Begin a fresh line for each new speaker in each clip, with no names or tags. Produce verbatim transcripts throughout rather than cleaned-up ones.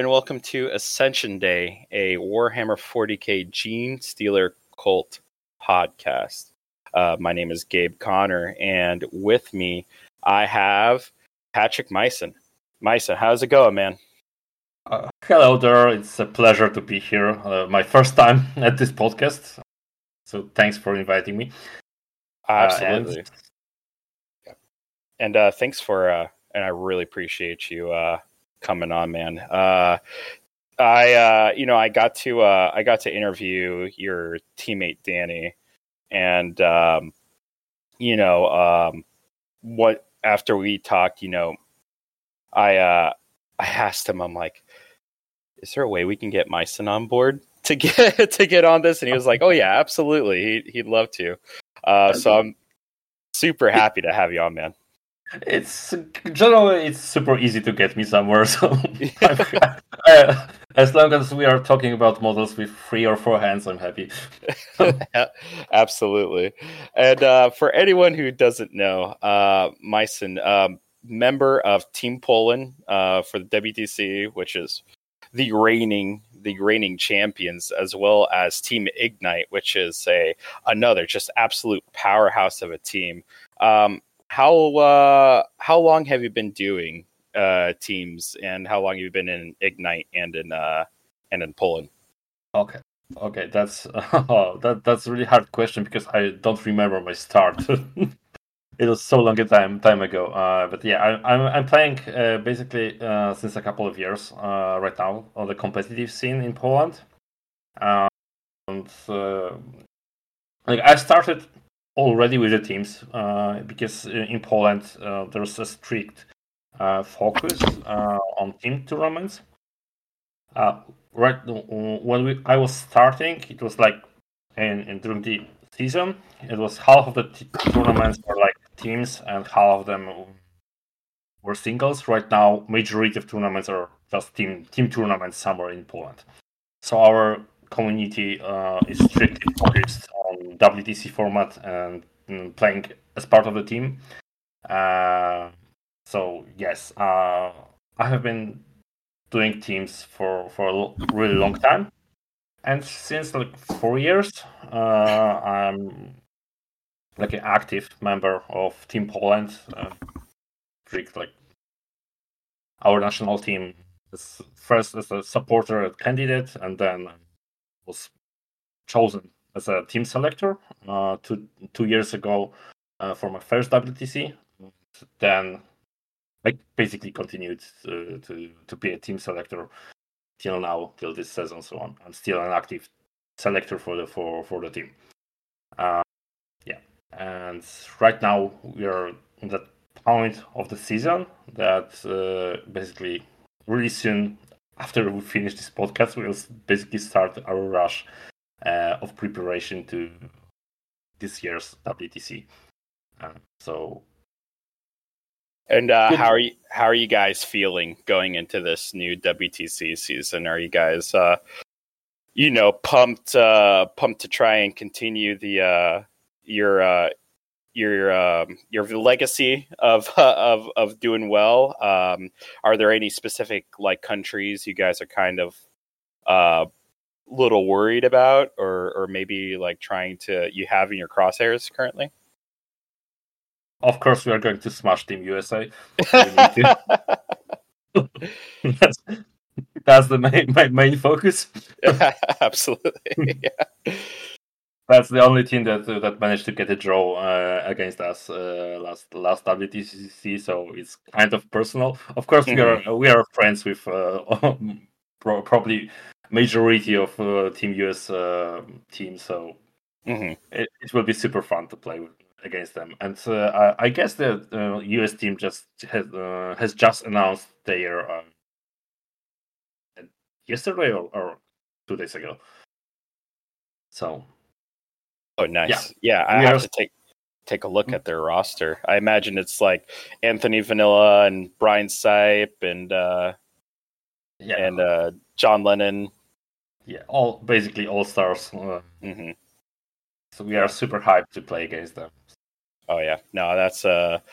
and welcome to Ascension Day, a Warhammer forty K Gene Stealer Cult podcast. Uh, my name is Gabe Connor, and with me, I have Patrick Meissen. Meissen, how's it going, man?
Uh, hello there. It's a pleasure to be here. Uh, my first time at this podcast. So thanks for inviting me.
Absolutely.
Uh,
and and uh, thanks for, uh, and I really appreciate you uh, coming on, man. Uh, I, uh, you know, I got to, uh, I got to interview your teammate Danny, and um, you know, um, what after we talked, you know, I, uh, I asked him, I'm like, is there a way we can get Meissen on board to get to get on this? And he was like, oh yeah, absolutely, he, he'd love to. Uh, so I'm super happy to have you on, man.
It's generally it's super easy to get me somewhere. So uh, as long as we are talking about models with three or four hands, I'm happy.
Absolutely. And uh, for anyone who doesn't know, uh, Meissen, um, member of Team Poland uh, for the W T C, which is the reigning the reigning champions, as well as Team Ignite, which is a another just absolute powerhouse of a team. Um, how uh, how long have you been doing uh, teams, and how long have you been in Ignite and in uh, and in Poland?
Okay, okay, that's uh, that that's a really hard question because I don't remember my start. It was so long a time time ago. Uh, but yeah, I, I'm I'm playing uh, basically uh, since a couple of years uh, right now on the competitive scene in Poland. Uh, and uh, like I started already with the teams uh, because in Poland uh, there's a strict uh, focus uh, on team tournaments. Uh, right when we, I was starting, it was like in, in during the season, it was half of the t- tournaments were like teams and half of them were singles. Right now, majority of tournaments are just team team tournaments somewhere in Poland. So our community uh, is strictly focused on W T C format and mm, playing as part of the team. Uh, so yes, uh, I have been doing teams for for a lo- really long time, and since like four years, uh, I'm like an active member of Team Poland. Uh, strict like our national team is first as a supporter candidate, and then was chosen as a team selector uh, two two years ago uh, for my first W T C. Then I basically continued to, to to be a team selector till now, till this season. So I'm, I'm still an active selector for the for for the team. Uh, yeah, and right now we are in that point of the season that uh, basically really soon after we finish this podcast, we'll basically start our rush uh, of preparation to this year's W T C. Uh, so,
and uh, how are you? How are you guys feeling going into this new W T C season? Are you guys, uh, you know, pumped, uh, pumped to try and continue the uh, your uh, your um, your legacy of of of doing well? Um, are there any specific like countries you guys are kind of uh, little worried about, or or maybe like trying to you have in your crosshairs currently?
Of course, we are going to smash Team U S A. We need to. that's, that's the main my main focus.
Absolutely, yeah.
That's the only team that uh, that managed to get a draw uh, against us uh, last last W T C. So it's kind of personal. Of course, mm-hmm. we are we are friends with uh, pro- probably majority of uh, Team U S uh, teams. So
mm-hmm.
it, it will be super fun to play with, against them. And uh, I, I guess the uh, U S team just has uh, has just announced their uh, yesterday or, or two days ago. So.
Oh, nice. Yeah, yeah I we have are... to take take a look mm-hmm. at their roster. I imagine it's like Anthony Vanilla and Brian Sipe and uh, yeah. and uh, John Lennon.
Yeah, all basically all stars. Uh,
mm-hmm.
So we are super hyped to play against them.
Oh yeah, no, that's uh,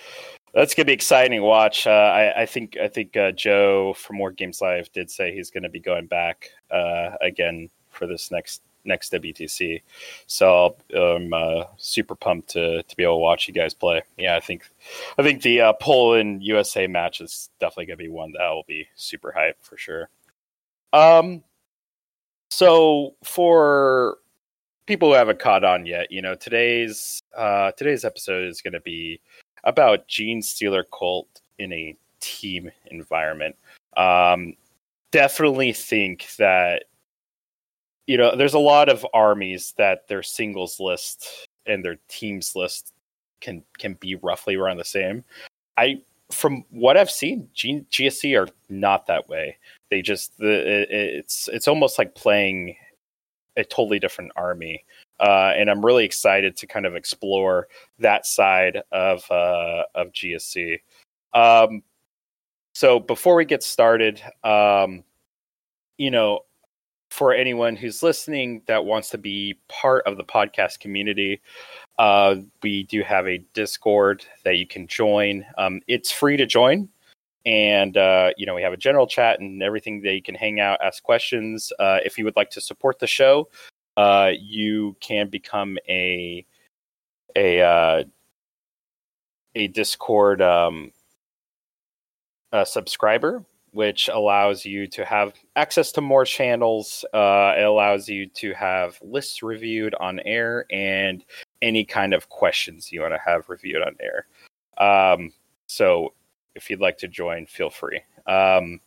That's gonna be exciting to watch. Uh, I, I think I think uh, Joe from More Games Live did say he's going to be going back uh, again for this next next W T C. So I'm uh, super pumped to to be able to watch you guys play. Yeah, I think I think the uh, Poland U S A match is definitely going to be one that will be super hype for sure. Um, so for people who haven't caught on yet, you know, today's uh, today's episode is going to be about Genestealer Cult in a team environment. Um, definitely think that, you know, there's a lot of armies that their singles list and their teams list can can be roughly around the same. I, from what I've seen, G- GSC are not that way. They just the it, it's it's almost like playing a totally different army. Uh, and I'm really excited to kind of explore that side of uh, of G S C. Um, so before we get started, um, you know, for anyone who's listening that wants to be part of the podcast community, uh, we do have a Discord that you can join. Um, it's free to join. And, uh, you know, we have a general chat and everything that you can hang out, ask questions. Uh, if you would like to support the show, Uh, you can become a a uh, a Discord um, a subscriber, which allows you to have access to more channels. Uh, it allows you to have lists reviewed on air and any kind of questions you want to have reviewed on air. Um, so, if you'd like to join, feel free. Um,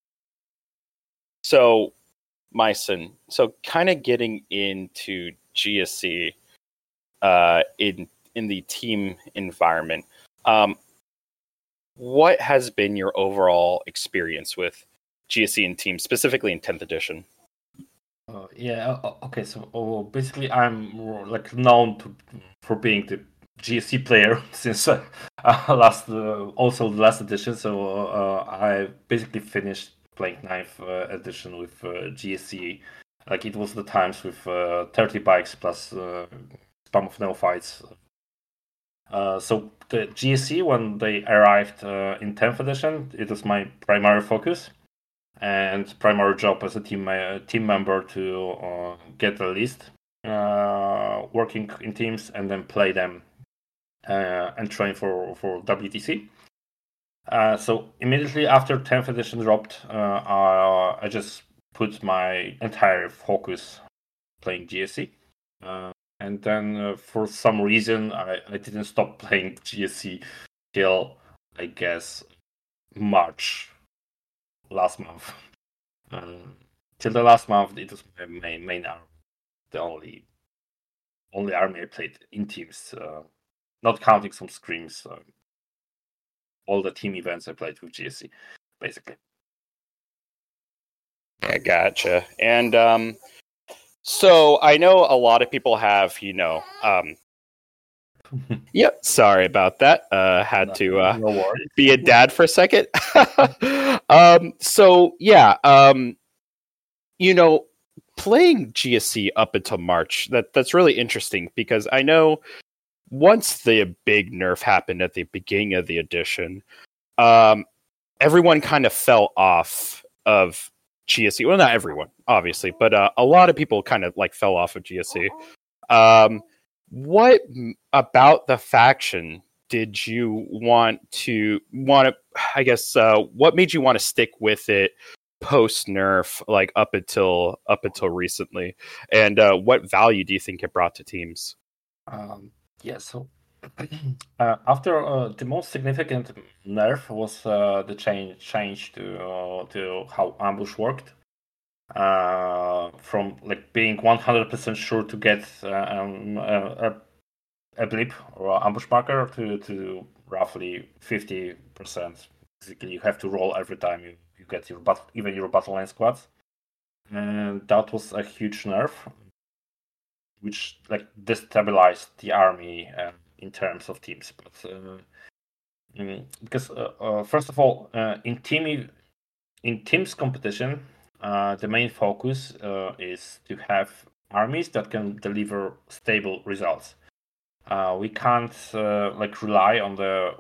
so. Myson, so kind of getting into G S C uh, in in the team environment, um, what has been your overall experience with G S C and teams, specifically in tenth edition?
Uh, yeah. uh, Okay. So uh, basically, I'm uh, like known to, for being the G S C player since uh, last uh, also the last edition. So uh, I basically finished playing ninth uh, edition with uh, G S C. Like it was the times with uh, thirty bikes plus uh, spam of neophytes. Uh, so the G S C, when they arrived uh, in tenth edition, it was my primary focus and primary job as a team uh, team member to uh, get the list, uh, working in teams, and then play them uh, and train for for W T C. Uh, so immediately after tenth edition dropped, uh, I, I just put my entire focus playing G S C. Uh, and then uh, for some reason, I, I didn't stop playing G S C till, I guess, March last month. Um, till the last month, it was my main, main army, the only only army I played in teams, uh, not counting some scrims. Uh, all the team events I played with G S C, basically.
Yeah, gotcha. And um, so I know a lot of people have, you know, um, yep, sorry about that. Uh, had
No,
to uh,
no worries.
be a dad for a second. um, so yeah, um, you know, playing G S C up until March, that that's really interesting because I know once the big nerf happened at the beginning of the edition, um, everyone kind of fell off of G S C. Well, not everyone, obviously, but uh, a lot of people kind of like fell off of G S C. Um, what m- about the faction did you want to want to? I guess uh, what made you want to stick with it post nerf, like up until up until recently, and uh, what value do you think it brought to teams?
Um, yeah, so uh, after uh, the most significant nerf was uh, the change change to uh, to how ambush worked. Uh, from like being one hundred percent sure to get uh, um, a, a blip or ambush marker to, to roughly fifty percent. Basically, you have to roll every time you, you get your bat- even your battle line squads. And that was a huge nerf, which like destabilized the army uh, in terms of teams. But uh, mm, because uh, uh, first of all, uh, in team in teams competition, uh, the main focus uh, is to have armies that can deliver stable results. Uh, we can't uh, like rely on the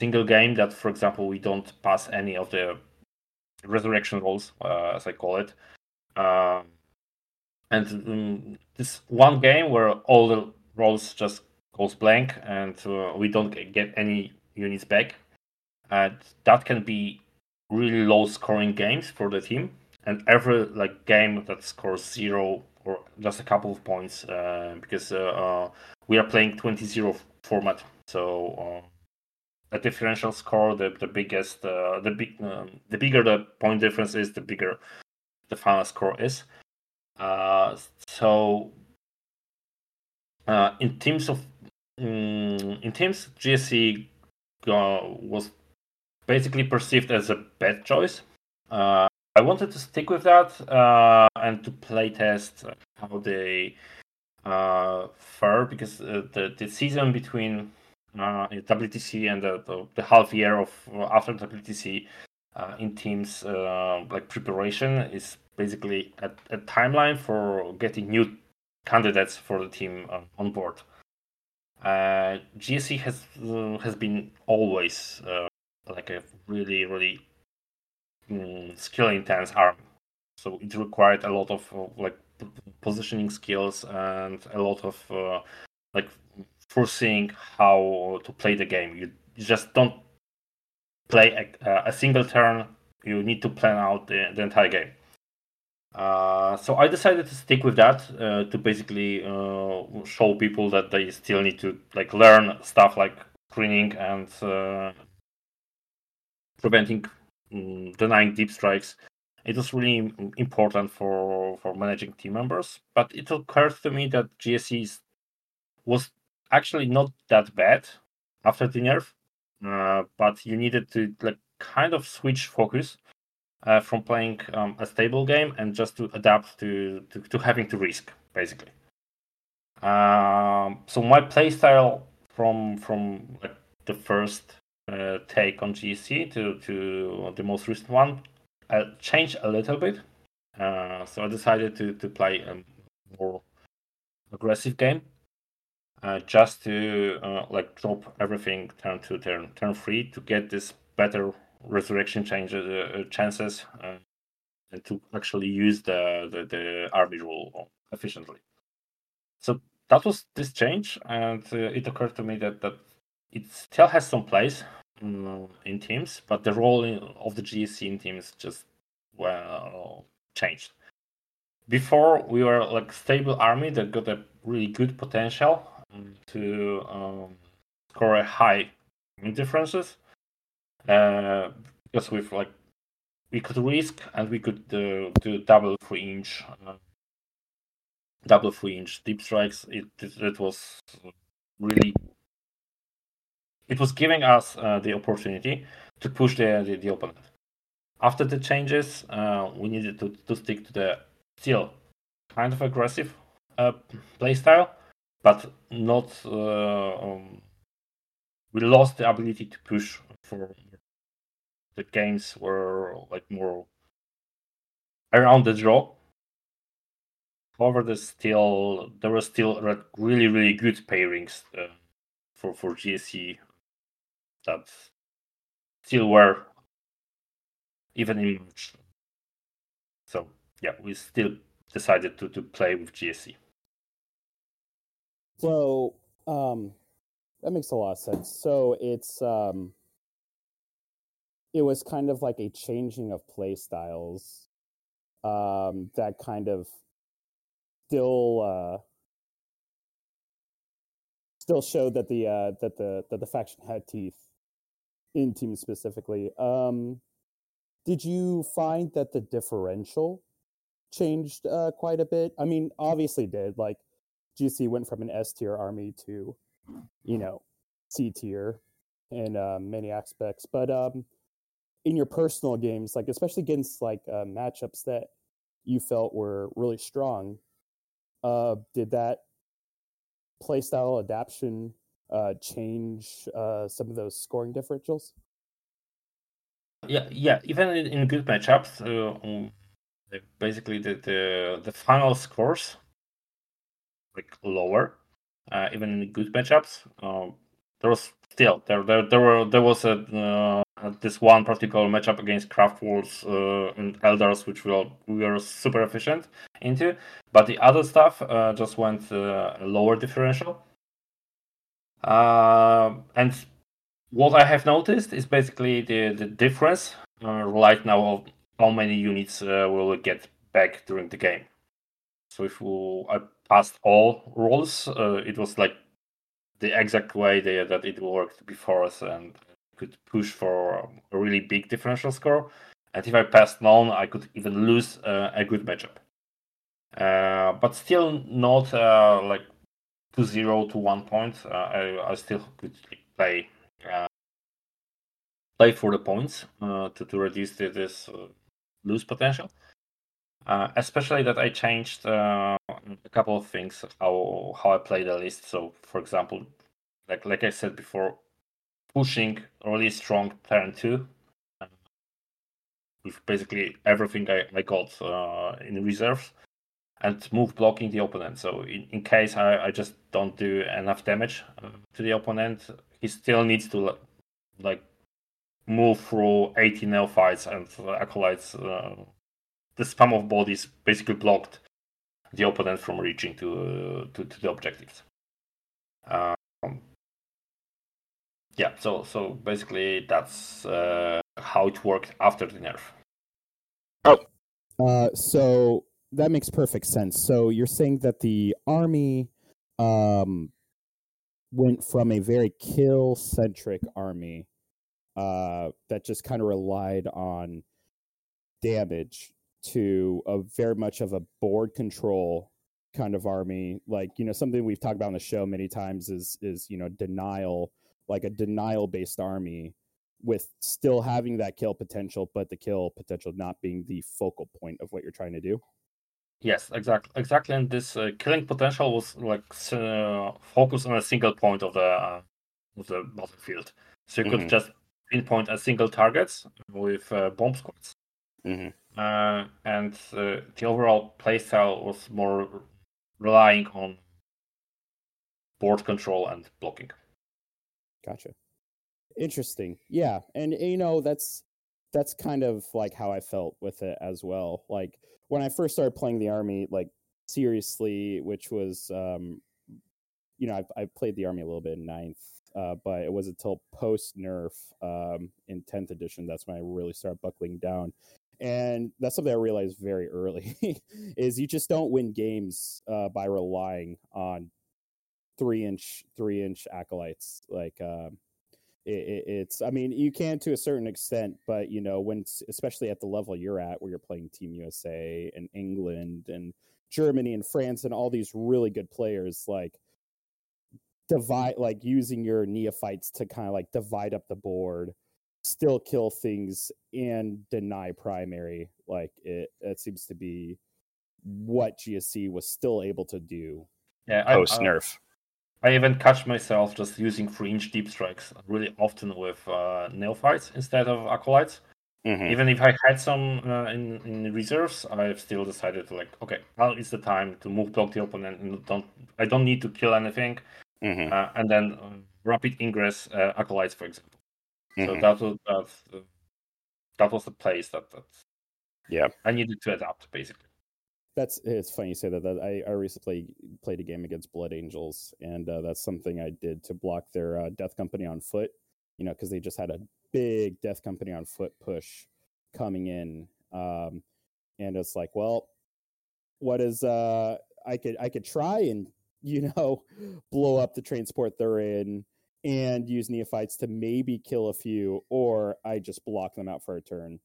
single game that, for example, we don't pass any of the resurrection rolls, uh, as I call it. Um, and um, this one game where all the rolls just goes blank and uh, we don't get any units back. And that can be really low scoring games for the team. And every like game that scores zero or just a couple of points, uh, because uh, uh, we are playing twenty zero format, so uh, the differential score, the the biggest, uh, the big, um, the bigger the point difference is, the bigger the final score is. Uh, so uh, in teams of um, in teams, G S C uh, was basically perceived as a bad choice. Uh, I wanted to stick with that uh, and to play test how they uh, fare, because uh, the the season between uh, W T C and the, the, the half year of uh, after W T C uh, in teams uh, like preparation is basically a, a timeline for getting new candidates for the team uh, on board. Uh, G S C has uh, has been always uh, like a really really um, skill intense army, so it required a lot of uh, like positioning skills and a lot of uh, like foreseeing how to play the game. You, you just don't play a, a single turn. You need to plan out the, the entire game. Uh, so I decided to stick with that uh, to basically uh, show people that they still need to like learn stuff like screening and uh, preventing um, denying deep strikes. It was really important for for managing team members. But it occurred to me that G S C was actually not that bad after the nerf, uh, but you needed to like kind of switch focus uh, from playing um, a stable game and just to adapt to, to, to having to risk, basically. Um, so my playstyle from from like the first uh, take on G S C to, to the most recent one uh, changed a little bit. Uh, so I decided to, to play a more aggressive game, uh, just to uh, like drop everything turn two, turn turn three to get this better resurrection change, uh, chances, uh, and to actually use the, the, the army rule efficiently. So that was this change, and uh, it occurred to me that, that it still has some place um, in teams, but the role in, of the G S C in teams just well changed. Before we were like stable army that got a really good potential to um, score a high differences, uh, because we've like we could risk and we could uh, do double three inch, uh, double three inch deep strikes. It, it it was really it was giving us uh, the opportunity to push the, the, the opponent. After the changes, uh, we needed to, to stick to the still kind of aggressive uh, play style, but not. Uh, um, we lost the ability to push for the games were like more around the draw. However, there's still there were still really really good pairings uh, for for G S C that still were even in March. So yeah, we still decided to to play with G S C.
So um, that makes a lot of sense. So it's um, it was kind of like a changing of play styles um, that kind of still uh, still showed that the uh, that the that the faction had teeth in teams specifically. Um, did you find that the differential changed uh, quite a bit? I mean, obviously did. Like G C went from an S tier army to, you know, C tier in uh, many aspects. But um, in your personal games, like especially against like uh, matchups that you felt were really strong, uh, did that playstyle adaptation uh, change uh, some of those scoring differentials?
Yeah, yeah. Even in, in good matchups, uh, um, basically the, the the final scores like lower. Uh, even in good matchups, uh, there was still there there there were there was a uh, this one particular matchup against Craftworlds uh, and Eldars, which we were, we were super efficient into, but the other stuff uh, just went uh, a lower differential. Uh, and what I have noticed is basically the the difference uh, right now of how many units uh, will get back during the game. So if we, I passed all rolls, uh, it was like the exact way they, that it worked before us, and could push for a really big differential score. And if I passed none, I could even lose uh, a good matchup. Uh, but still not uh, like two zero to one point. Uh, I, I still could play uh, play for the points uh, to, to reduce the, this uh, lose potential. Uh, especially that I changed uh, a couple of things how how I play the list. So, for example, like like I said before, pushing really strong turn two uh, with basically everything I, I got uh, in reserves, and move blocking the opponent. So in, in case I, I just don't do enough damage uh, to the opponent, he still needs to like move through eighty neophytes and acolytes. Uh, the spam of bodies basically blocked the opponent from reaching to uh, to, to the objectives. Um, yeah, so so basically that's uh, how it worked after the nerf.
Oh, uh, so that makes perfect sense. So you're saying that the army um, went from a very kill-centric army uh, that just kind of relied on damage to a very much of a board control kind of army. Like, you know, something we've talked about on the show many times is is you know denial, like a denial based army with still having that kill potential, but the kill potential not being the focal point of what you're trying to do.
Yes, exactly, exactly. And this uh, killing potential was like uh, focused on a single point of the uh, of the battlefield, so you mm-hmm. could just pinpoint a single target with uh, bomb squads.
Mm-hmm.
Uh, and uh, the overall playstyle was more relying on board control and blocking.
Gotcha. Interesting. Yeah, and you know that's that's kind of like how I felt with it as well. Like when I first started playing the army, like seriously, which was, um, you know, I I played the army a little bit in ninth, uh, but it was until post nerf um, in tenth edition that's when I really started buckling down. And that's something I realized very early is you just don't win games uh, by relying on three inch three inch acolytes. Like um, it, it, it's, I mean, you can to a certain extent, but you know, when especially at the level you're at, where you're playing Team U S A and England and Germany and France and all these really good players, like divide, like using your neophytes to kind of like divide up the board, still kill things and deny primary, like it, it seems to be what G S C was still able to do.
Yeah,
post nerf.
I, I even catch myself just using three inch deep strikes really often with uh, neophytes instead of acolytes. Mm-hmm. Even if I had some uh, in, in reserves, I've still decided to like, okay, now is the time to move block the opponent, and don't I don't need to kill anything, mm-hmm. uh, and then uh, rapid ingress uh, acolytes, for example. Mm-hmm. So that was that, uh, that was the place that that
yeah
I needed to adapt basically.
That's it's funny you say that. That I, I recently played a game against Blood Angels, and uh, that's something I did to block their uh, Death Company on foot. You know, because they just had a big Death Company on foot push coming in, um, and it's like, well, what is uh, I could I could try and you know blow up the transport they're in and use neophytes to maybe kill a few, or I just block them out for a turn,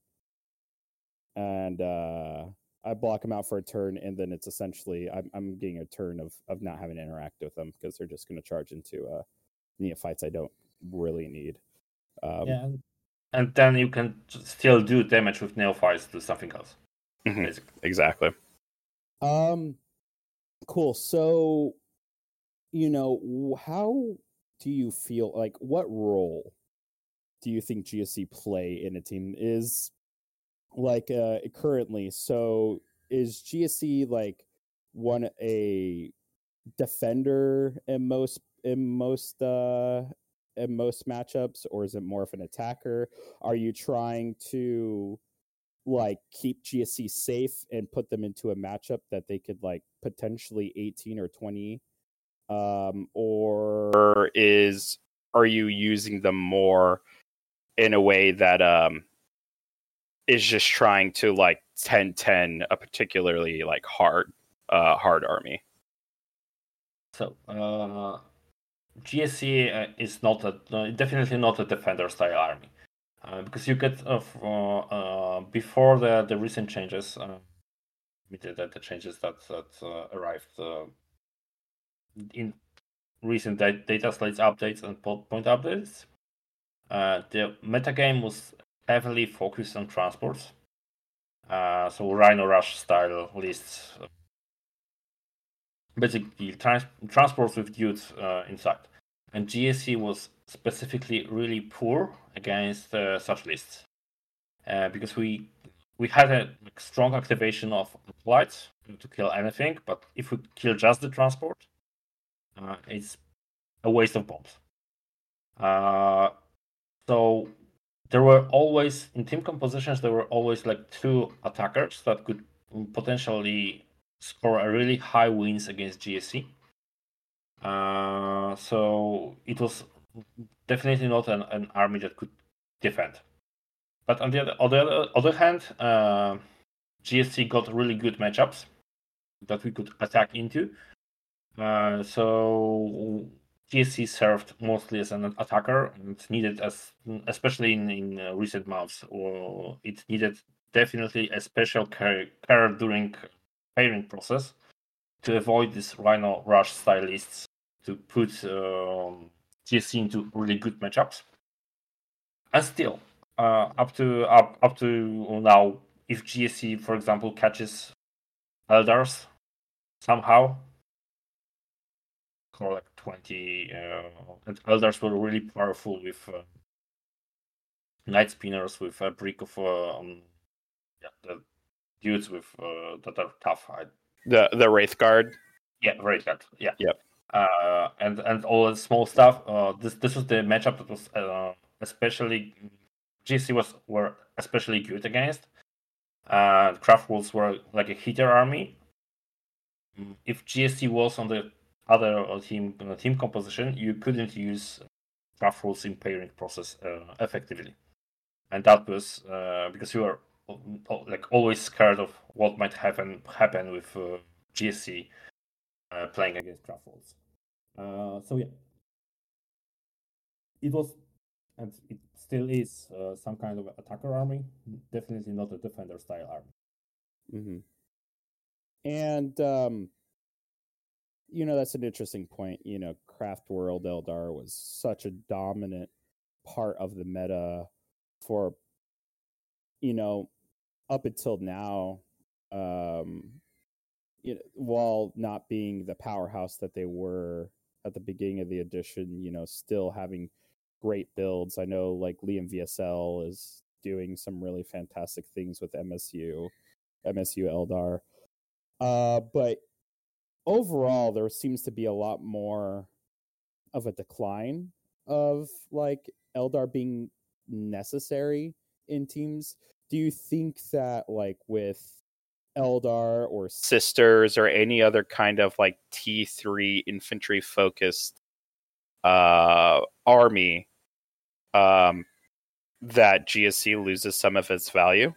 and. uh I block them out for a turn, and then it's essentially I'm I'm getting a turn of of not having to interact with them because they're just going to charge into uh, neophytes I don't really need. Um,
yeah, and, and then you can still do damage with neophytes to something else.
Mm-hmm. Basically, exactly.
Um, cool. So, you know, how do you feel like? What role do you think G S C play in a team is? Like uh currently, so is G S C like one a defender in most in most uh in most matchups, or is it more of an attacker? Are you trying to like keep G S C safe and put them into a matchup that they could like potentially eighteen or twenty, um, or is are you using them more in a way that um is just trying to like ten ten a particularly like hard uh hard army?
So uh, G S C uh, is not a uh, definitely not a defender style army. Uh, because you get uh, uh, uh, before the, the recent changes, uh, the, the changes that that uh, arrived uh, in recent da- data slates updates and point updates, uh, the metagame was heavily focused on transports. Uh, so Rhino Rush style lists, uh, basically trans- transports with dudes uh, inside, and G S C was specifically really poor against uh, such lists. Uh, because we we had a like, strong activation of lights to kill anything, but if we kill just the transport, uh, it's a waste of bombs. Uh, so there were always in team compositions there were always like two attackers that could potentially score a really high wins against G S C. Uh, so it was definitely not an, an army that could defend. But on the other, on the other, other hand, uh, G S C got really good matchups that we could attack into. Uh, so G S C served mostly as an attacker and needed, as especially in, in uh, recent months, or it needed definitely a special care, care during pairing process to avoid these Rhino Rush stylists to put um, G S C into really good matchups. And still, uh, up to up up to now, if G S C, for example, catches Eldars somehow, or like twenty, uh, and Eldars were really powerful with uh, Night Spinners, with a brick of uh, um, yeah, the dudes with uh, that are tough. I,
The the Wraith Guard.
yeah, Wraith Guard. Yeah.
Yep.
Uh, and and all the small stuff. Uh, this this was the matchup that was uh, especially G S C was were especially good against. Uh, Craft Wolves were like a hitter army. If G S C was on the other team uh, team composition, you couldn't use Craft Wolves in pairing process uh, effectively, and that was uh, because you were like always scared of what might happen happen with uh, G S C uh, playing against Craft Wolves. Uh, so yeah, it was, and it still is uh, some kind of attacker army. Definitely not a defender style army.
Mm-hmm. And um, you know, that's an interesting point. You know, Craft World Eldar was such a dominant part of the meta for, you know, up until now. Um, you know, while not being the powerhouse that they were at the beginning of the edition, you know, still having great builds. I know like Liam V S L is doing some really fantastic things with M S U, M S U Eldar. Uh, but overall, there seems to be a lot more of a decline of like Eldar being necessary in teams. Do you think that like with Eldar or Sisters or any other kind of like T three infantry focused uh, army, um, that G S C loses some of its value?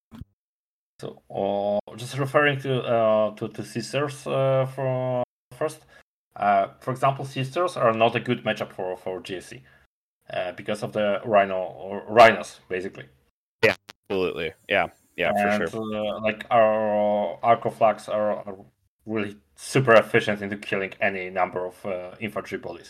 So, uh, just referring to uh, to, to Sisters uh, for first. Uh, for example, Sisters are not a good matchup for for G S C uh, because of the Rhino or Rhinos, basically.
Yeah, absolutely. Yeah, yeah,
and,
for sure.
Uh, like our Arcoflags are, are really super efficient into killing any number of uh, infantry bodies.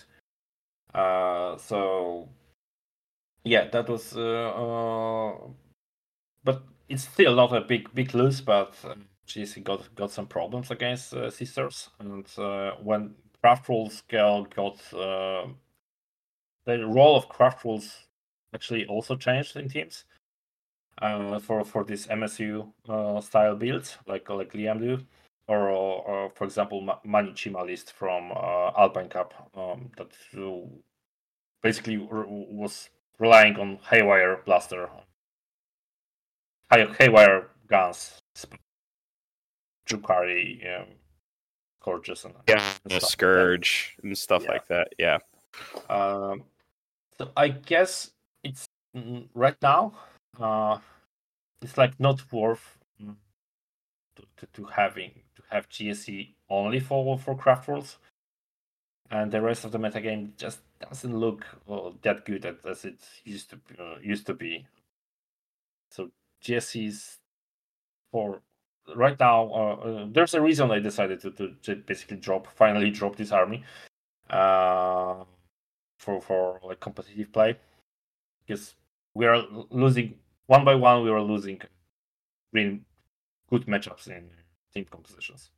Uh, so yeah, that was. Uh, uh, but it's still not a big big lose. But uh, G S C got got some problems against uh, Sisters, and uh, when Craft Rules got, got uh, the role of Craft Rules actually also changed in teams. Uh, for for this M S U uh, style builds, like like Liam do, or, or for example, Manichima list from uh, Alpine Cup um, that basically r- was relying on Haywire Blaster, Hay- Haywire guns, Drukhari, um, Scourges, and,
Yeah,
and
a
stuff
Scourge
like
and stuff
Yeah.
like that. Yeah.
Um, so I guess it's mm, right now. Uh, it's like not worth mm, to, to, to having to have G S E only for for craft rules, and the rest of the metagame just doesn't look uh, that good as, as it used to uh, used to be. So G S E is for right now. Uh, uh, there's a reason I decided to, to, to basically drop finally drop this army uh, for for like competitive play, because we are losing one by one. We are losing really good matchups in team compositions.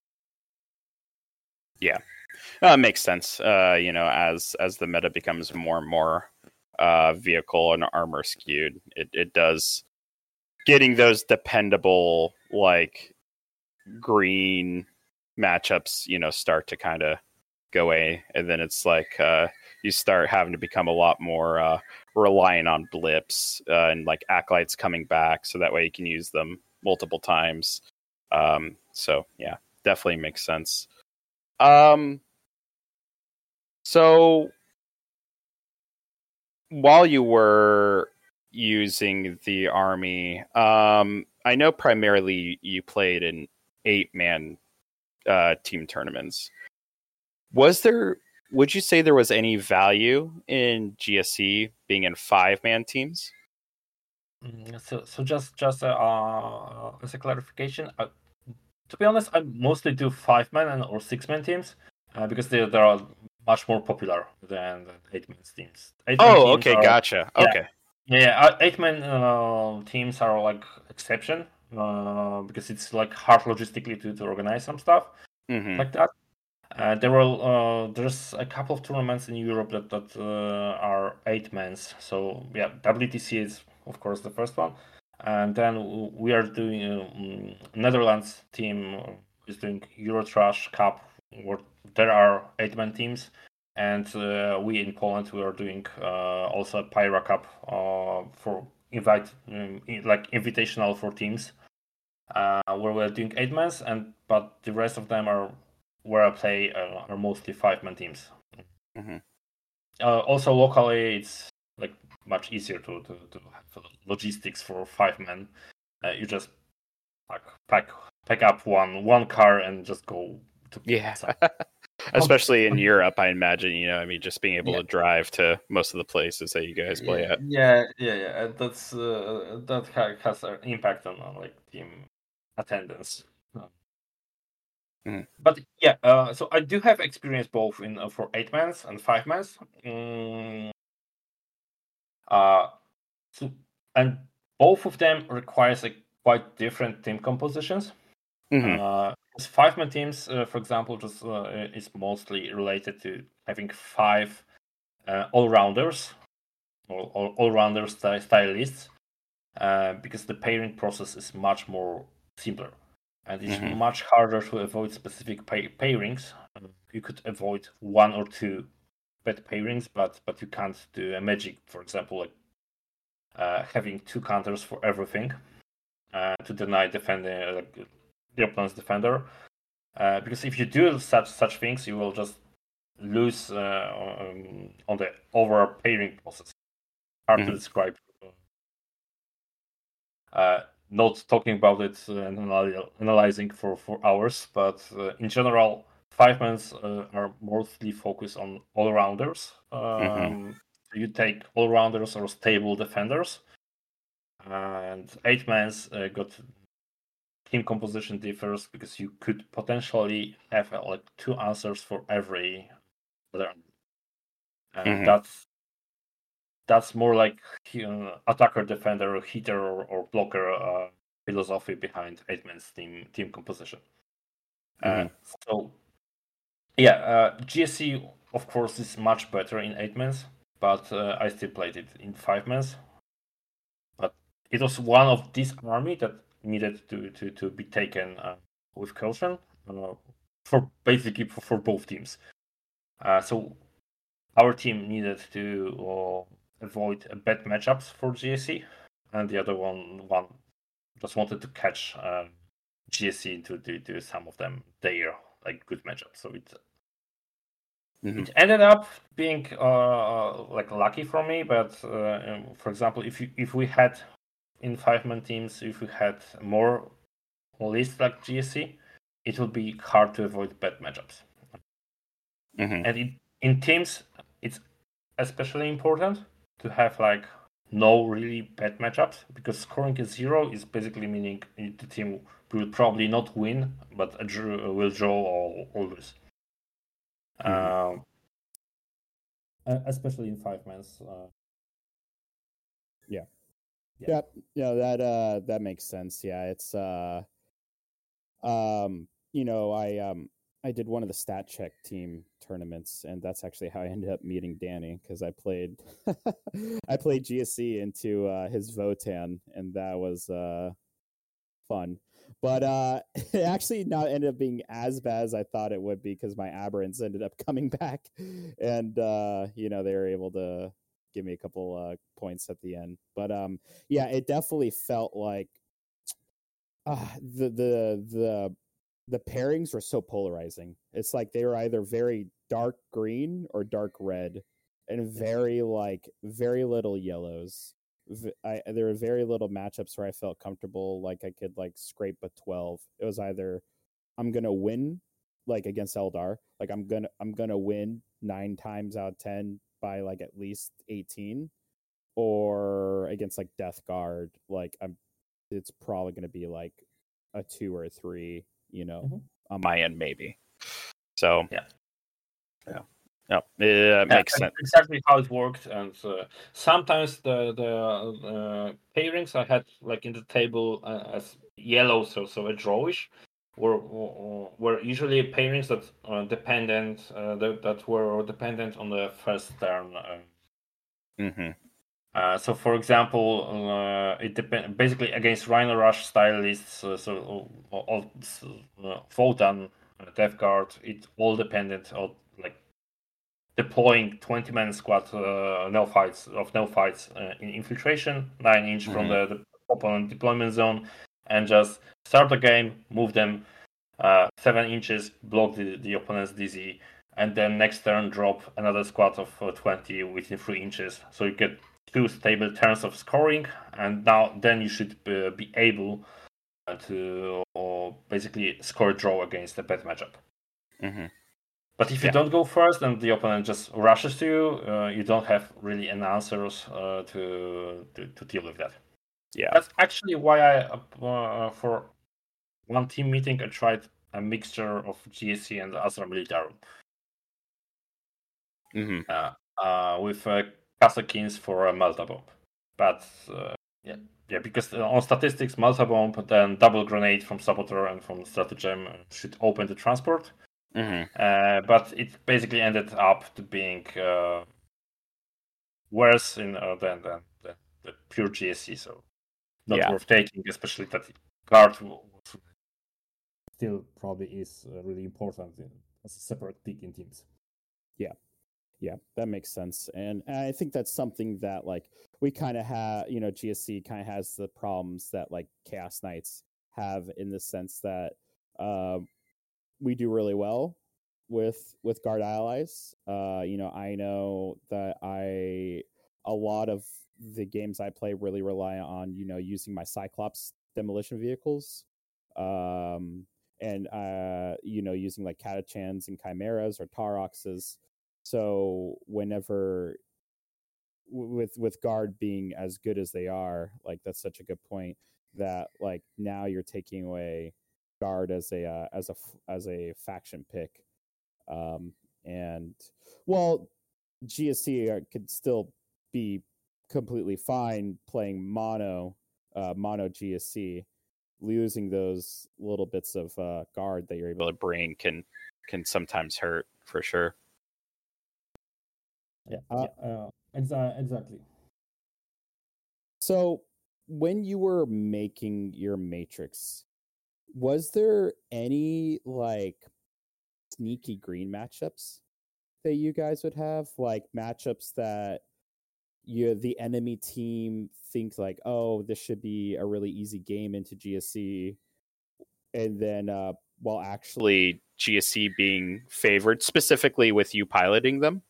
Yeah, no, it makes sense. Uh, you know, as as the meta becomes more and more uh, vehicle and armor skewed, it it does getting those dependable like green matchups, you know, start to kind of go away, and then it's like uh, you start having to become a lot more uh, reliant on blips uh, and like acolytes coming back, so that way you can use them multiple times. Um, so yeah, definitely makes sense. Um, so while you were using the army, um, I know primarily you played in eight-man uh, team tournaments. Was there? Would you say there was any value in G S E being in five-man teams?
Mm, So, so just just uh, uh, as a clarification, uh, to be honest, I mostly do five man and or six man teams uh, because they they are much more popular than, than eight man teams. Eight man
Oh,
teams
okay,
are
gotcha.
yeah.
Okay,
yeah uh, eight man uh, teams are like exception uh, because it's like hard logistically to, to organize some stuff
hmm
like that. Uh, there were uh, there's a couple of tournaments in Europe that that uh, are eight mans. So yeah, W T C is of course the first one, and then we are doing um, Netherlands team is doing Eurotrash Cup where there are eight man teams, and uh, we in Poland we are doing uh, also a Pyra Cup uh, for invite um, like invitational for teams uh, where we're doing eight mans, and but the rest of them are where I play uh, are mostly five man teams.
hmm
Uh, also locally, it's like much easier to to, to have logistics for five men. Uh, you just like pack pack up one one car and just go to
yeah.
some.
Especially in Europe, I imagine. You know, I mean, just being able
Yeah.
to drive to most of the places that you guys play
yeah,
at.
yeah, yeah, yeah. and That's uh, that ha- has an impact on, on like team attendance.
Mhm.
But yeah, uh, so I do have experience both in uh, for eight mans and five mans. Mm, uh, so and both of them requires like quite different team compositions.
hmm
Uh, five man teams, uh, for example, just uh, is mostly related to having five uh, all rounders or all, all rounder style stylists, uh, because the pairing process is much more simpler. And it's
hmm
much harder to avoid specific pay- pairings. Um, you could avoid one or two bad pairings, but but you can't do a magic, for example, like uh, having two counters for everything uh, to deny defending uh, like, the opponent's defender. Uh, because if you do such such things, you will just lose uh, um, on the overall pairing process. Hard
hmm
to describe. Uh, not talking about it and analy- analyzing for, for hours, but uh, in general, five mans uh, are mostly focused on all rounders. Um, so you take all rounders or stable defenders, and eight mans uh, got team composition differs because you could potentially have uh, like two answers for every other, and
hmm
that's that's more like you know, attacker, defender, hitter, or, or blocker uh, philosophy behind eight man's team team composition. Uh,
hmm
so yeah, uh, G S C of course is much better in eight mans, but uh, I still played it in five mans. But it was one of this army that needed to to, to be taken uh, with caution uh, for basically for, for both teams. Uh, so our team needed to uh, avoid bad matchups for G S C, and the other one one just wanted to catch um, G S C to do, do some of them their like good matchups. So it mm-hmm. it ended up being uh, like lucky for me. But uh, for example, if you if we had in five man teams, if we had more lists like G S C, it would be hard to avoid bad matchups.
Mm-hmm.
And it, in teams, it's especially important to have like no really bad matchups, because scoring a zero is basically meaning the team will probably not win, but a draw, will draw or, or lose. Mm-hmm. Um, especially in five mans. Uh,
yeah. yeah, yeah, yeah. That uh, that makes sense. Yeah, it's uh, um, you know, I um, I did one of the stat check team tournaments, and that's actually how I ended up meeting Danny, because I played I played G S C into uh, his Votann, and that was uh, fun. But uh, it actually not ended up being as bad as I thought it would be, because my Aberrants ended up coming back, and uh, you know, they were able to give me a couple uh, points at the end. But um, yeah, it definitely felt like uh, the the the the pairings were so polarizing. It's like they were either very dark green or dark red, and very like very little yellows. I, there were very little matchups where I felt comfortable, like I could like scrape a twelve. It was either I'm gonna win, like against Eldar, like I'm gonna I'm gonna win nine times out of ten by like at least eighteen, or against like Death Guard, like I'm it's probably gonna be like a two or a three, you know, mm-hmm.
on my end maybe. So
yeah,
yeah. Yeah, it makes
yeah,
sense.
Exactly how it worked, and uh, sometimes the the uh, pairings I had like in the table uh, as yellow, so so a drawish, were were usually pairings that are dependent uh, that, that were dependent on the first turn. Uh,
mm-hmm.
uh, so, for example, uh, it depend basically against Rhino Rush style lists. Uh, so, all, all uh, Votann, Death Guard, it all depended on like deploying twenty man squad uh, no fights of no fights uh, in infiltration, nine inch mm-hmm. from the, the opponent deployment zone, and just start the game, move them uh, seven inches, block the, the opponent's D Z, and then next turn drop another squad of uh, twenty within three inches. So you get two stable turns of scoring, and now then you should uh, be able uh, to uh, basically score a draw against a bad matchup.
Mm-hmm.
But if you yeah. don't go first and the opponent just rushes to you, uh, you don't have really an answers uh, to, to to deal with that.
Yeah,
that's actually why I uh, for one team meeting I tried a mixture of G S C and Astra Militarum.
Mm-hmm.
Uh, uh, with uh, Kazakhins for a Malta Bomb, but uh, yeah, yeah, because on statistics, Malta Bomb, then double grenade from Saboteur and from Stratagem should open the transport.
Mm-hmm.
Uh, but it basically ended up to being uh, worse in, uh, than, than, than the pure G S C, so not yeah. worth taking, especially that guard still probably is uh, really important in, as a separate pick in teams.
Yeah, yeah, that makes sense, and, and I think that's something that like we kind of have, you know, G S C kind of has the problems that like Chaos Knights have, in the sense that uh, we do really well with with guard allies. Uh, you know, I know that I a lot of the games I play really rely on, you know, using my Cyclops demolition vehicles, um, and uh, you know, using like Catachans and Chimeras or Taroxes. So whenever with with guard being as good as they are, like that's such a good point, that like now you're taking away guard as a uh, as a as a faction pick. Um, and well, G S C could still be completely fine playing mono, uh, mono G S C. Losing those little bits of uh, guard that you're able to bring can can sometimes hurt, for sure.
Yeah, uh, yeah uh, exa- exactly.
So, when you were making your matrix, was there any like sneaky green matchups that you guys would have, like matchups that you the enemy team thinks like, oh, this should be a really easy game into G S C, and then uh, while actually
G S C being favored, specifically with you piloting them?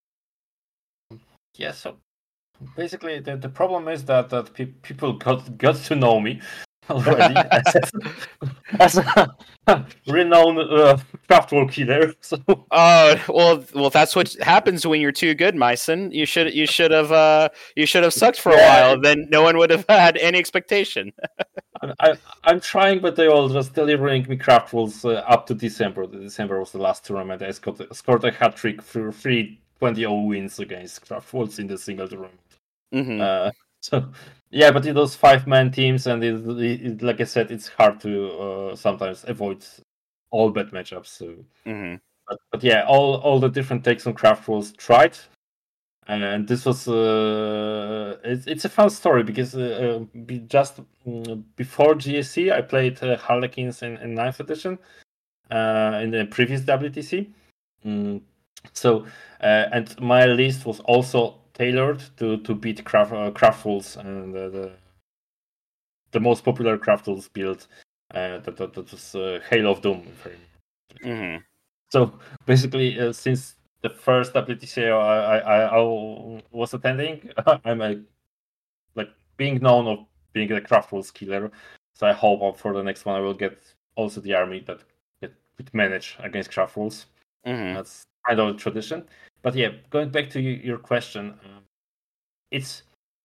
Yeah, so basically the, the problem is that, that pe- people got, got to know me already as, as a renowned uh, craftwall killer. So
Oh well, well that's what happens when you're too good, Myson. You should you should have uh, you should have sucked for a
Yeah.
while. Then no one would have had any expectation.
I, I, I'm trying, but they all just delivering me craftwalls uh, up to December. The December was the last tournament. I scored, scored a hat trick for three twenty oh wins against craftwalls in the single tournament.
Mm-hmm.
Uh, so yeah, but in those five man teams, and it, it, it, like I said, it's hard to uh, sometimes avoid all bad matchups. So,
Mm-hmm.
but, but yeah, all all the different takes on craftwalls tried. And this was uh, it's, it's a fun story because uh, be just mm, before G S C, I played uh, Harlequins in, in ninth edition uh, in the previous W T C. Mm. So uh, and my list was also tailored to to beat craft uh, craftfuls and uh, the the most popular craftfuls build uh, that, that that was uh, Hail of Doom.
Mm-hmm.
So basically, uh, since the first W T C I, I, I was attending, I'm a, like being known of being a craftfuls killer. So I hope for the next one I will get also the army that that could manage against craftfuls.
Mm-hmm.
That's kind of a tradition. But yeah, going back to you, your question, uh, it's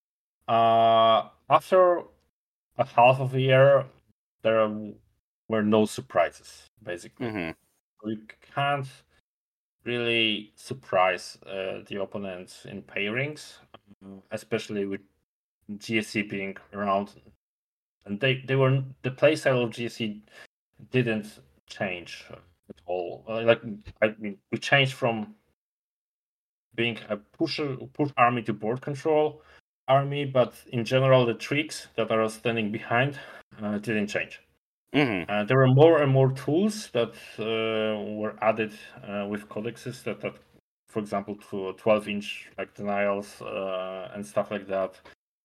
uh, after a half of a year, there were no surprises basically.
Mm-hmm.
We can't really surprise uh, the opponent in pairings, uh, especially with G S C being around. And they, they were the playstyle of G S C didn't change at all. Uh, like I mean, we changed from being a pusher push army to board control army, but in general the tricks that are standing behind uh, didn't change.
Mm-hmm.
Uh, there were more and more tools that uh, were added uh, with codexes that, that, for example, to twelve inch like denials uh, and stuff like that.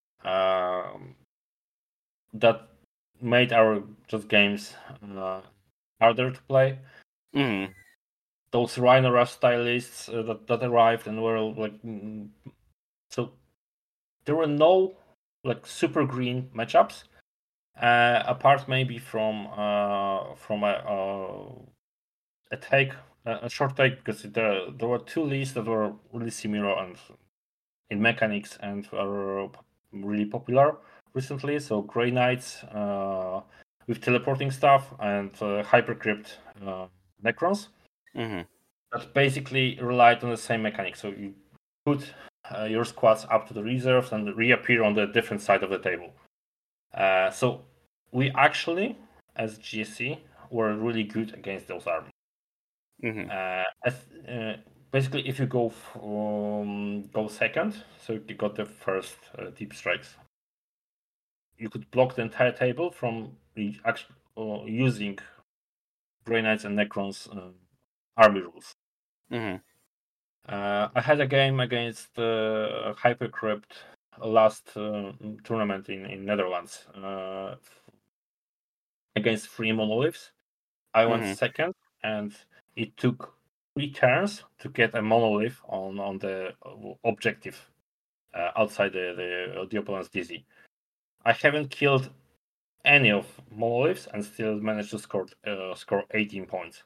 Um, that made our just games uh, harder to play.
Mm-hmm.
Those Rhino Rush stylists uh, that that arrived and were like mm, so. There were no like super green matchups. Uh, apart maybe from uh, from a, uh, a take a short take because there there were two lists that were really similar and in mechanics and are really popular recently. So Grey Knights uh, with teleporting stuff and uh, Hypercrypt uh, Necrons
Mm-hmm.
that basically relied on the same mechanic. So you put uh, your squads up to the reserves and reappear on the different side of the table. Uh, so we actually, as G S C, were really good against those armies.
Mm-hmm.
Uh, as, uh, basically, if you go from, go second, so you got the first uh, deep strikes, you could block the entire table from actually uh, using Grey Knights and Necrons uh, army rules.
Mm-hmm.
Uh, I had a game against uh, Hypercrypt last uh, tournament in in Netherlands uh, against three monoliths. I went
Mm-hmm.
second, and it took three turns to get a monolith on on the objective uh, outside the the, the opponent's D Z. I haven't killed any of monoliths and still managed to score uh, score eighteen points.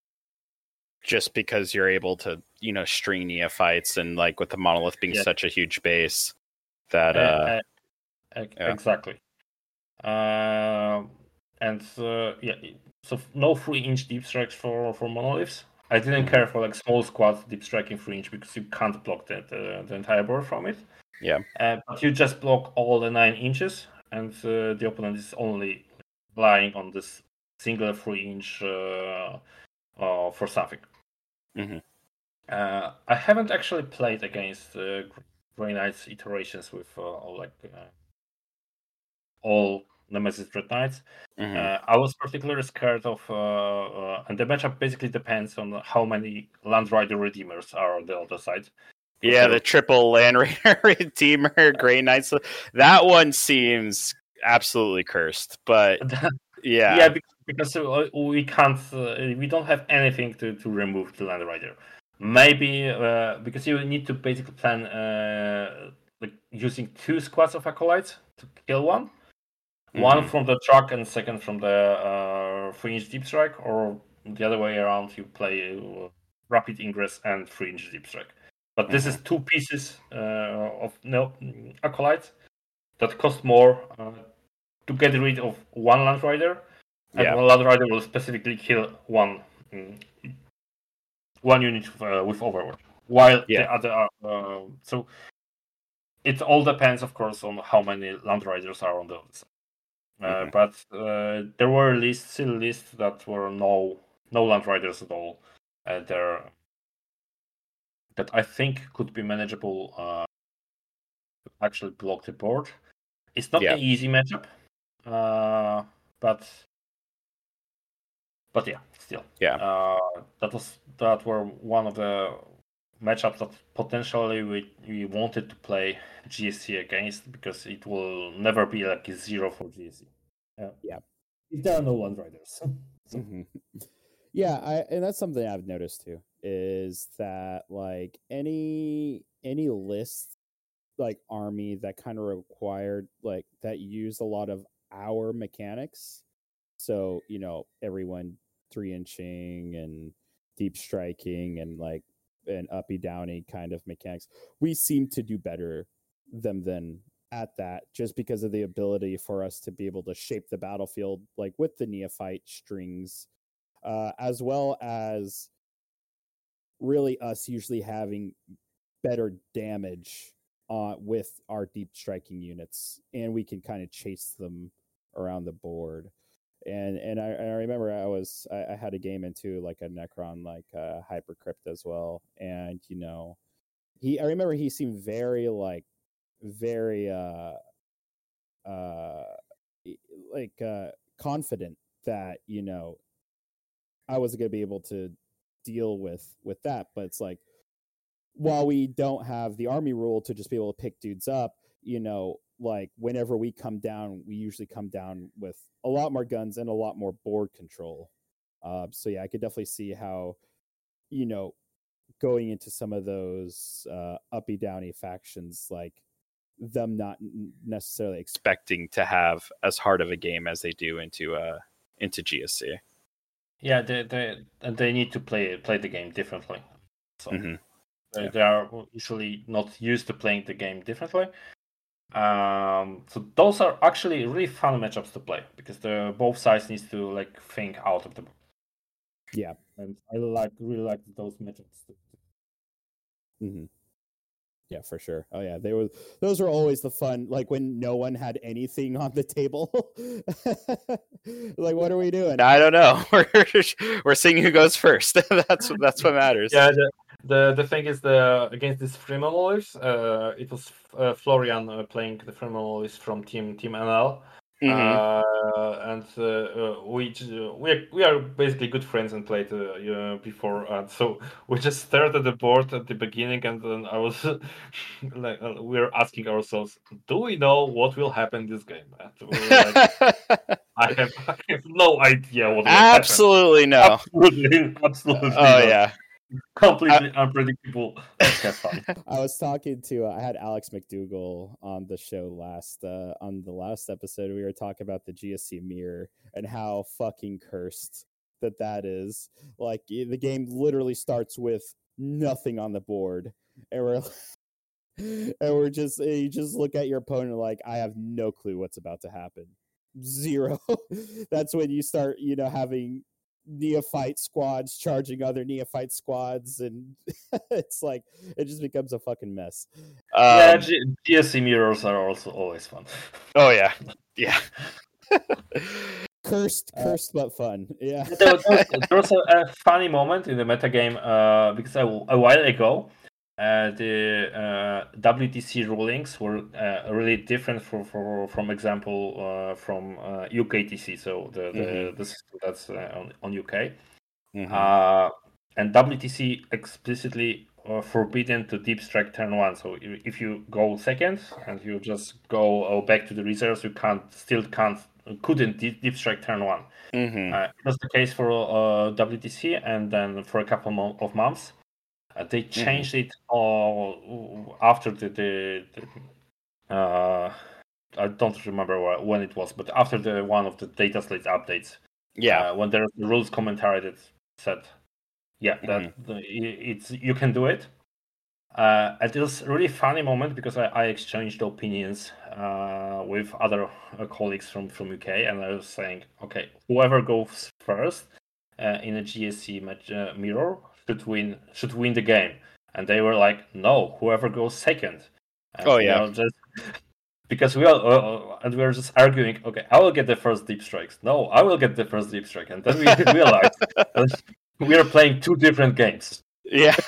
Just because you're able to, you know, string neophytes and like with the monolith being
Yeah.
such a huge base that uh,
uh, uh,
yeah.
exactly. Uh, and uh, yeah, so no three inch deep strikes for for monoliths. I didn't
Mhm.
care for like small squads deep striking three inch because you can't block the the, the entire board from it.
Yeah.
Uh, but you just block all the nine inches, and uh, the opponent is only relying on this single three inch uh, uh, for something.
Mm-hmm.
Uh, I haven't actually played against uh, Grey Knights iterations with uh, all like uh, all Nemesis Dread Knights.
Mhm.
Uh, I was particularly scared of, uh, uh, and the matchup basically depends on how many Land Rider Redeemers are on the other side.
Yeah, the triple Land Raider Redeemer Grey Knights. That one seems absolutely cursed, but yeah,
yeah, because we can't, uh, we don't have anything to, to remove the Land Rider. Maybe uh, because you need to basically plan uh, like using two squads of acolytes to kill one, mm-hmm. one from the truck and second from the uh, three-inch deep strike, or the other way around. You play uh, rapid ingress and three-inch deep strike. But this mm-hmm. is two pieces uh, of no acolytes that cost more uh, to get rid of one Land Rider, and yeah. one Land Rider will specifically kill one. Um, one unit uh, with Overwatch, while yeah. the other are, uh, so it all depends, of course, on how many Land Riders are on the other side. Uh, mm-hmm. But uh, there were lists, still lists that were no no Land Riders at all. Uh, there that I think could be manageable. Uh, to actually block the board. It's not yeah. an easy matchup, uh, but. But yeah, still,
yeah,
uh, that was that were one of the matchups that potentially we we wanted to play G S C against, because it will never be like a zero for G S C.
Yeah, yeah.
If there are no Land Riders.
So. Mm-hmm. Yeah, I, and that's something I've noticed too, is that like any any list like army that kind of required like that used a lot of our mechanics. So, you know, everyone three inching and deep striking and like an uppy downy kind of mechanics. We seem to do better than than at that, just because of the ability for us to be able to shape the battlefield like with the neophyte strings, uh, as well as really us usually having better damage uh, with our deep striking units, and we can kind of chase them around the board. And and I, I remember I was I, I had a game into like a Necron like uh, Hypercrypt as well, and you know he I remember he seemed very like very uh uh like uh confident that you know I was going to be able to deal with with that, but it's like while we don't have the army rule to just be able to pick dudes up, you know, like whenever we come down, we usually come down with a lot more guns and a lot more board control. Uh, so yeah, I could definitely see how, you know, going into some of those uh, uppy downy factions, like them not necessarily
expecting to have as hard of a game as they do into uh into G S C.
Yeah, they they they need to play play the game differently. So.
Mm-hmm.
Yeah. They are usually not used to playing the game differently. Um, so those are actually really fun matchups to play, because the both sides needs to like think out of the box.
Yeah,
and I like really like those matchups.
Mm-hmm. Yeah, for sure. Oh yeah, they were. Those were always the fun. Like when no one had anything on the table. Like, what are we doing?
I don't know. We're we're seeing who goes first. that's that's what matters.
Yeah. The, the the thing is, the against this Freeman Olives, uh, it was uh, Florian uh, playing the Freeman Olives from Team Team N L. Mm-hmm. Uh, and uh, uh, we we we are basically good friends and played uh, uh, before, and so we just stared at the board at the beginning, and then I was like, uh, we were asking ourselves, do we know what will happen this game? And we were like, I have I have no idea what will
absolutely
happen.
No,
absolutely, absolutely.
Oh
not.
Yeah.
Completely I, unpredictable. Let's have fun.
I was talking to uh, I had Alex McDougall on the show last uh, on the last episode. We were talking about the G S C mirror and how fucking cursed that that is. Like the game literally starts with nothing on the board, and we're and we're just you just look at your opponent like, I have no clue what's about to happen. Zero. That's when you start, you know, having neophyte squads charging other neophyte squads, and it's like it just becomes a fucking mess.
Um, yeah, G- GSC mirrors are also always fun.
Oh yeah, yeah.
cursed, cursed, uh, but fun. Yeah.
There was, there was a, a funny moment in the metagame uh, because a, a while ago uh, the uh, W T C rulings were uh, really different for, for from example uh, from uh, U K T C, so the the,
Mhm.
the system that's uh, on, on U K.
Mhm.
Uh, and W T C explicitly uh, forbidden to deep strike turn one. So if, if you go second and you just go uh, back to the reserves, you can't still can't couldn't deep, deep strike turn one.
Mhm.
Uh, it was the case for uh, W T C, and then for a couple mo- of months, uh, they changed it all after the the. the uh, I don't remember wh- when it was, but after the one of the data slate updates,
Yeah.
uh, when there's the rules commentary that said, yeah, that
Mhm.
the- i- it's you can do it. Uh, it was a really funny moment because I, I exchanged opinions uh, with other uh, colleagues from, from U K, and I was saying, okay, whoever goes first uh, in a G S C match, uh, mirror should win should win the game, and they were like, no, whoever goes second. And,
Oh
you
yeah.
know, just because we all uh, uh, and we were just arguing, okay, I will get the first deep strikes. No, I will get the first deep strike, and then we realized that we are playing two different games.
Yeah.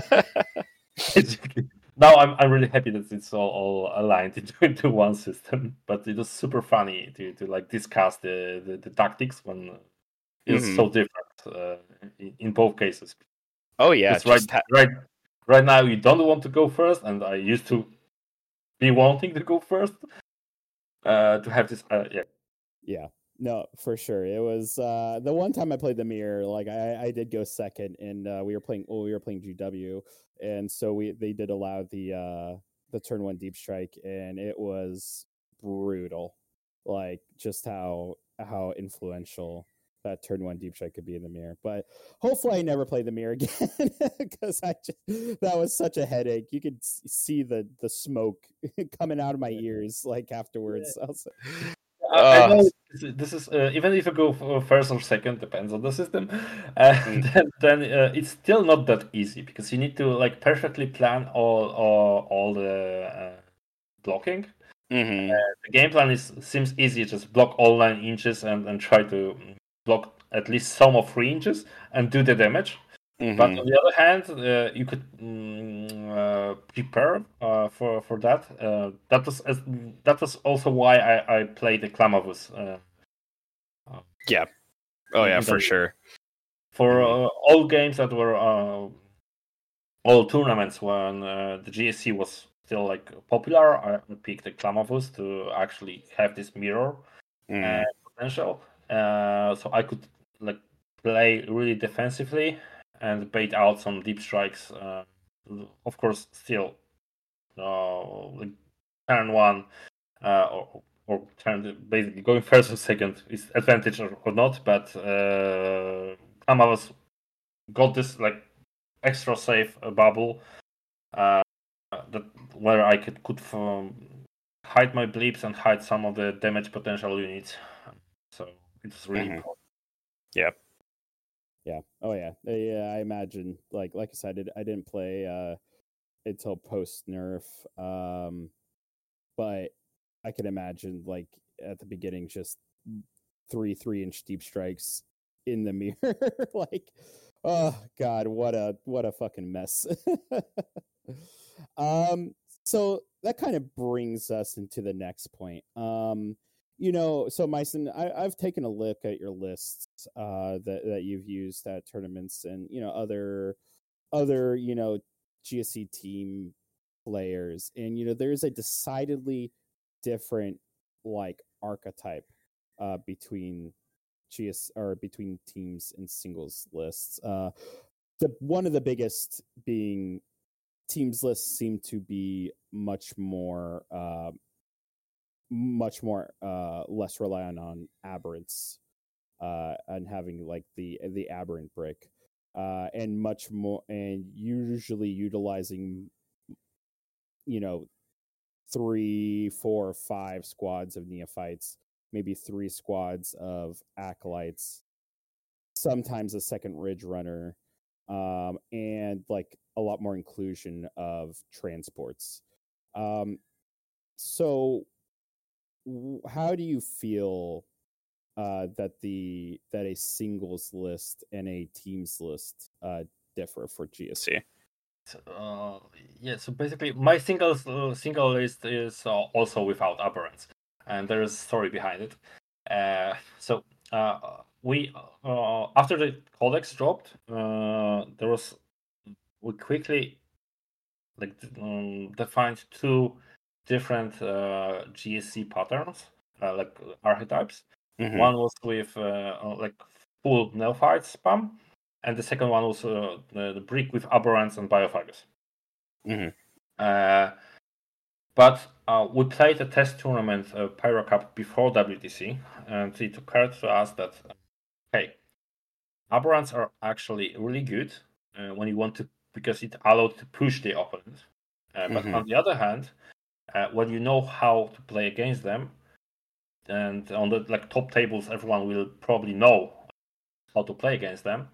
Basically. Now I'm I'm really happy that it's all, all aligned into, into one system. But it was super funny to, to like discuss the, the, the tactics when it's
Mhm.
so different uh, in, in both cases.
Oh yeah.
Because right
Just ha-
right right now you don't want to go first, and I used to be wanting to go first. Uh, to have this, uh, yeah.
Yeah. No, for sure. It was uh the one time I played the mirror, like I, I did go second, and uh we were playing well, we were playing G W, and so we they did allow the uh the turn one deep strike, and it was brutal. Like just how how influential that turn one deep strike could be in the mirror. But hopefully I never play the mirror again, because I just that was such a headache. You could s- see the the smoke coming out of my ears like afterwards. I was like,
I, I
uh,
know this is, this is uh, even if you go for first or second, depends on the system. Uh,
mm,
then then uh, it's still not that easy because you need to like perfectly plan all all, all the uh, blocking.
mhm.
The game plan is seems easy. Just block all nine inches and, and try to block at least some of three inches and do the damage. But
Mhm.
on the other hand, uh, you could mm, uh, prepare uh, for for that. Uh, that was as, that was also why I, I played the Klamavus. Uh, uh,
Yeah. Oh
in,
yeah,
in
for
the,
sure.
for
Mhm.
uh, all games that were uh, all tournaments when uh, the G S C was still like popular, I picked the Klamavus to actually have this mirror uh,
Mhm.
potential, uh, so I could like play really defensively and bait out some deep strikes. Uh, of course, still uh, like turn one uh, or, or turn basically going first or second is advantage or, or not, but uh, Klamavus got this like extra safe uh, bubble uh, that where I could could um, hide my bleeps and hide some of the damage potential units. So it's really
Mhm.
important.
Yep.
yeah. Oh yeah. Uh, Yeah, I imagine like like I said, I, did, I didn't play uh until post nerf. Um but I can imagine like at the beginning just three three inch deep strikes in the mirror. Like, oh god, what a what a fucking mess. um so that kind of brings us into the next point. Um you know, so Myson, I, I've taken a look at your lists uh that, that you've used at tournaments and you know other other, you know, G S C team players. And, you know, there's a decidedly different like archetype uh between G S or between teams and singles lists. Uh the one of the biggest being teams lists seem to be much more uh much more uh less reliant on aberrants uh and having like the the aberrant brick uh and much more and usually utilizing you know three four five squads of neophytes, maybe three squads of acolytes, sometimes a second ridge runner, um and like a lot more inclusion of transports. um so w- how do you feel uh, that the that a singles list and a teams list uh, differ for G S C?
Uh, yeah, so basically, my single uh, single list is uh, also without aberrants, and there is a story behind it. Uh, so uh, we uh, after the codex dropped, uh, there was we quickly like um, defined two different uh, G S C patterns, uh, like archetypes.
Mhm.
One was with uh, uh, like full Neophyte spam, and the second one was uh, the, the brick with aberrants and biophagus.
Mhm.
Uh, but uh, we played a test tournament, uh, Pyro Cup, before W T C, and it occurred to us that, hey, aberrants are actually really good uh, when you want to, because it allowed to push the opponent. Uh, but
Mhm.
on the other hand, uh, when you know how to play against them, and on the like top tables, everyone will probably know how to play against them.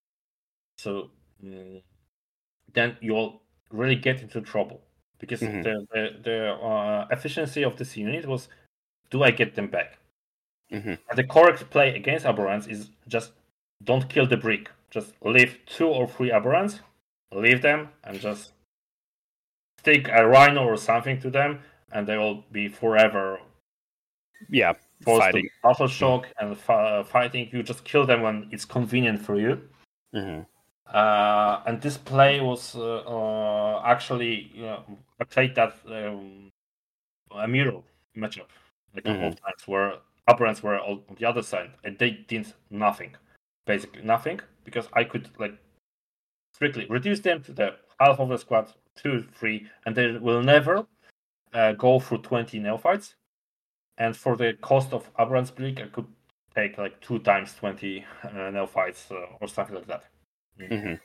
So mm, then you'll really get into trouble because
Mhm.
the the, the uh, efficiency of this unit was, do I get them back?
Mhm.
And the correct play against aberrants is just don't kill the brick. Just leave two or three aberrants, leave them, and just stick a rhino or something to them, and they will be forever
Yeah,
forced
fighting.
to battle shock and fi- fighting. You just kill them when it's convenient for you.
Mhm.
Uh, and this play was uh, uh, actually, you know, I played that um, a mirror matchup a couple of times where aberrants were on the other side and they did nothing, basically nothing, because I could like strictly reduce them to the half of the squad, two, three, and they will never uh, go through twenty neophytes. And for the cost of aberrants brick, I could take like two times twenty uh, neophytes uh, or something like that.
Mhm.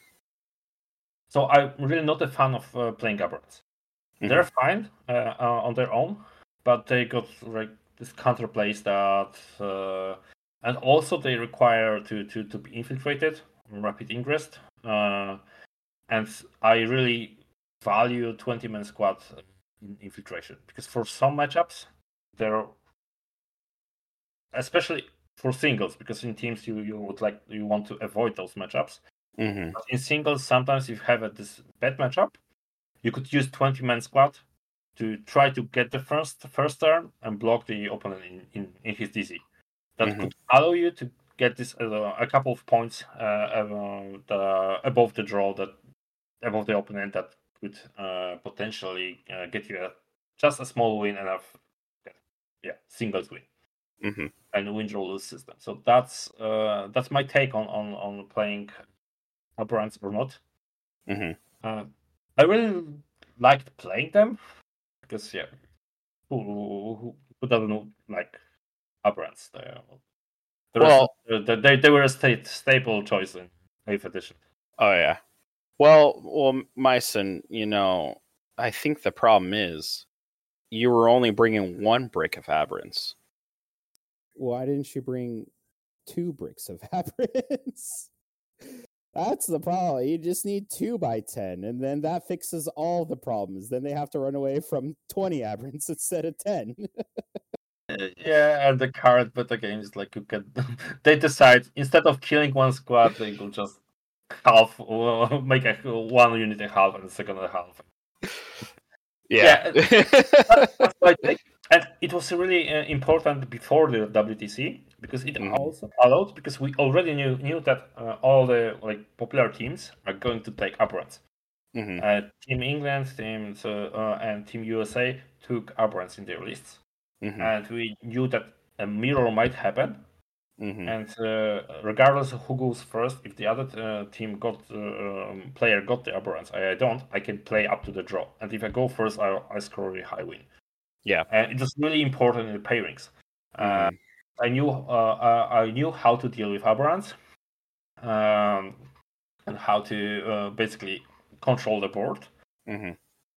So I'm really not a fan of uh, playing aberrants.
Mhm.
They're fine uh, uh, on their own, but they got like this counterplays that, uh, and also they require to to to be infiltrated, rapid ingress, uh, and I really value twenty man squad in infiltration because for some matchups they're, especially for singles, because in teams you you would like you want to avoid those matchups.
Mhm.
But in singles, sometimes if you have a, this bad matchup, you could use twenty man squad to try to get the first first turn and block the opponent in, in, in his D C. That
Mhm.
could allow you to get this uh, a couple of points uh, above, the, above the draw, that above the opponent, that could uh, potentially uh, get you a, just a small win and a yeah singles win
Mhm.
and win draw lose system. So that's uh, that's my take on on, on playing aberrants or not.
Mhm.
Uh, I really liked playing them because yeah, who who, who doesn't know, like aberrants? They the rest
Well,
of, uh, they they were a state staple choice in eighth edition.
oh yeah. Well, well, Myson, you know, I think the problem is you were only bringing one brick of aberrants.
Why didn't you bring two bricks of aberrants? That's the problem. You just need two by ten, and then that fixes all the problems. Then they have to run away from twenty aberrants instead of ten.
Yeah, and the card meta game is like you can. They decide instead of killing one squad, they will just half uh, make a one unit a half and the second a half.
Yeah.
Yeah, that's, that's my take. And it was really uh, important before the W T C because it
Mhm.
also allowed, because we already knew knew that uh, all the like popular teams are going to take aberrants.
Mhm.
Uh, Team England, Team uh, uh, and Team U S A took aberrants in their lists,
Mhm.
and we knew that a mirror might happen.
Mhm.
And uh, regardless of who goes first, if the other uh, team got uh, um, player got the aberrants, I, I don't, I can play up to the draw. And if I go first, I, I score a really high win.
Yeah.
And it was really important in the pairings. Uh,
Mhm.
I knew uh, I knew how to deal with aberrants, um, and how to uh, basically control the board.
Mhm.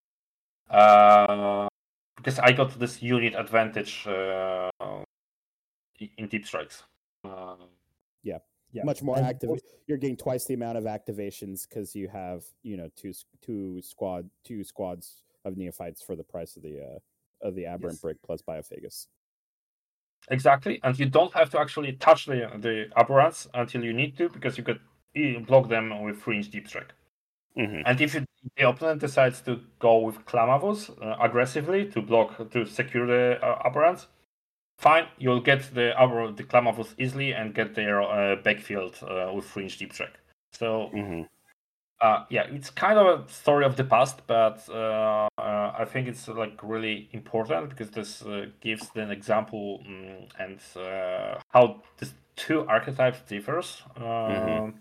Uh, because I got this unit advantage uh, in deep strikes. Uh,
yeah.
yeah,
Much more
and
active. You're getting twice the amount of activations because you have, you know, two two squad two squads of neophytes for the price of the uh, of the aberrant
Yes.
brick plus biophagus.
Exactly, and you don't have to actually touch the the aberrants until you need to, because you could block them with three inch deep strike.
Mhm.
And if you the opponent decides to go with Klamavos uh, aggressively to block to secure the uh, aberrants, fine, you'll get the Aber, the Klamavos easily and get their uh, backfield uh, with fringe deep track. So
Mm-hmm.
uh, yeah, it's kind of a story of the past, but uh, uh, I think it's like really important because this uh, gives an example um, and uh, how these two archetypes differs. Uh,
Mm-hmm.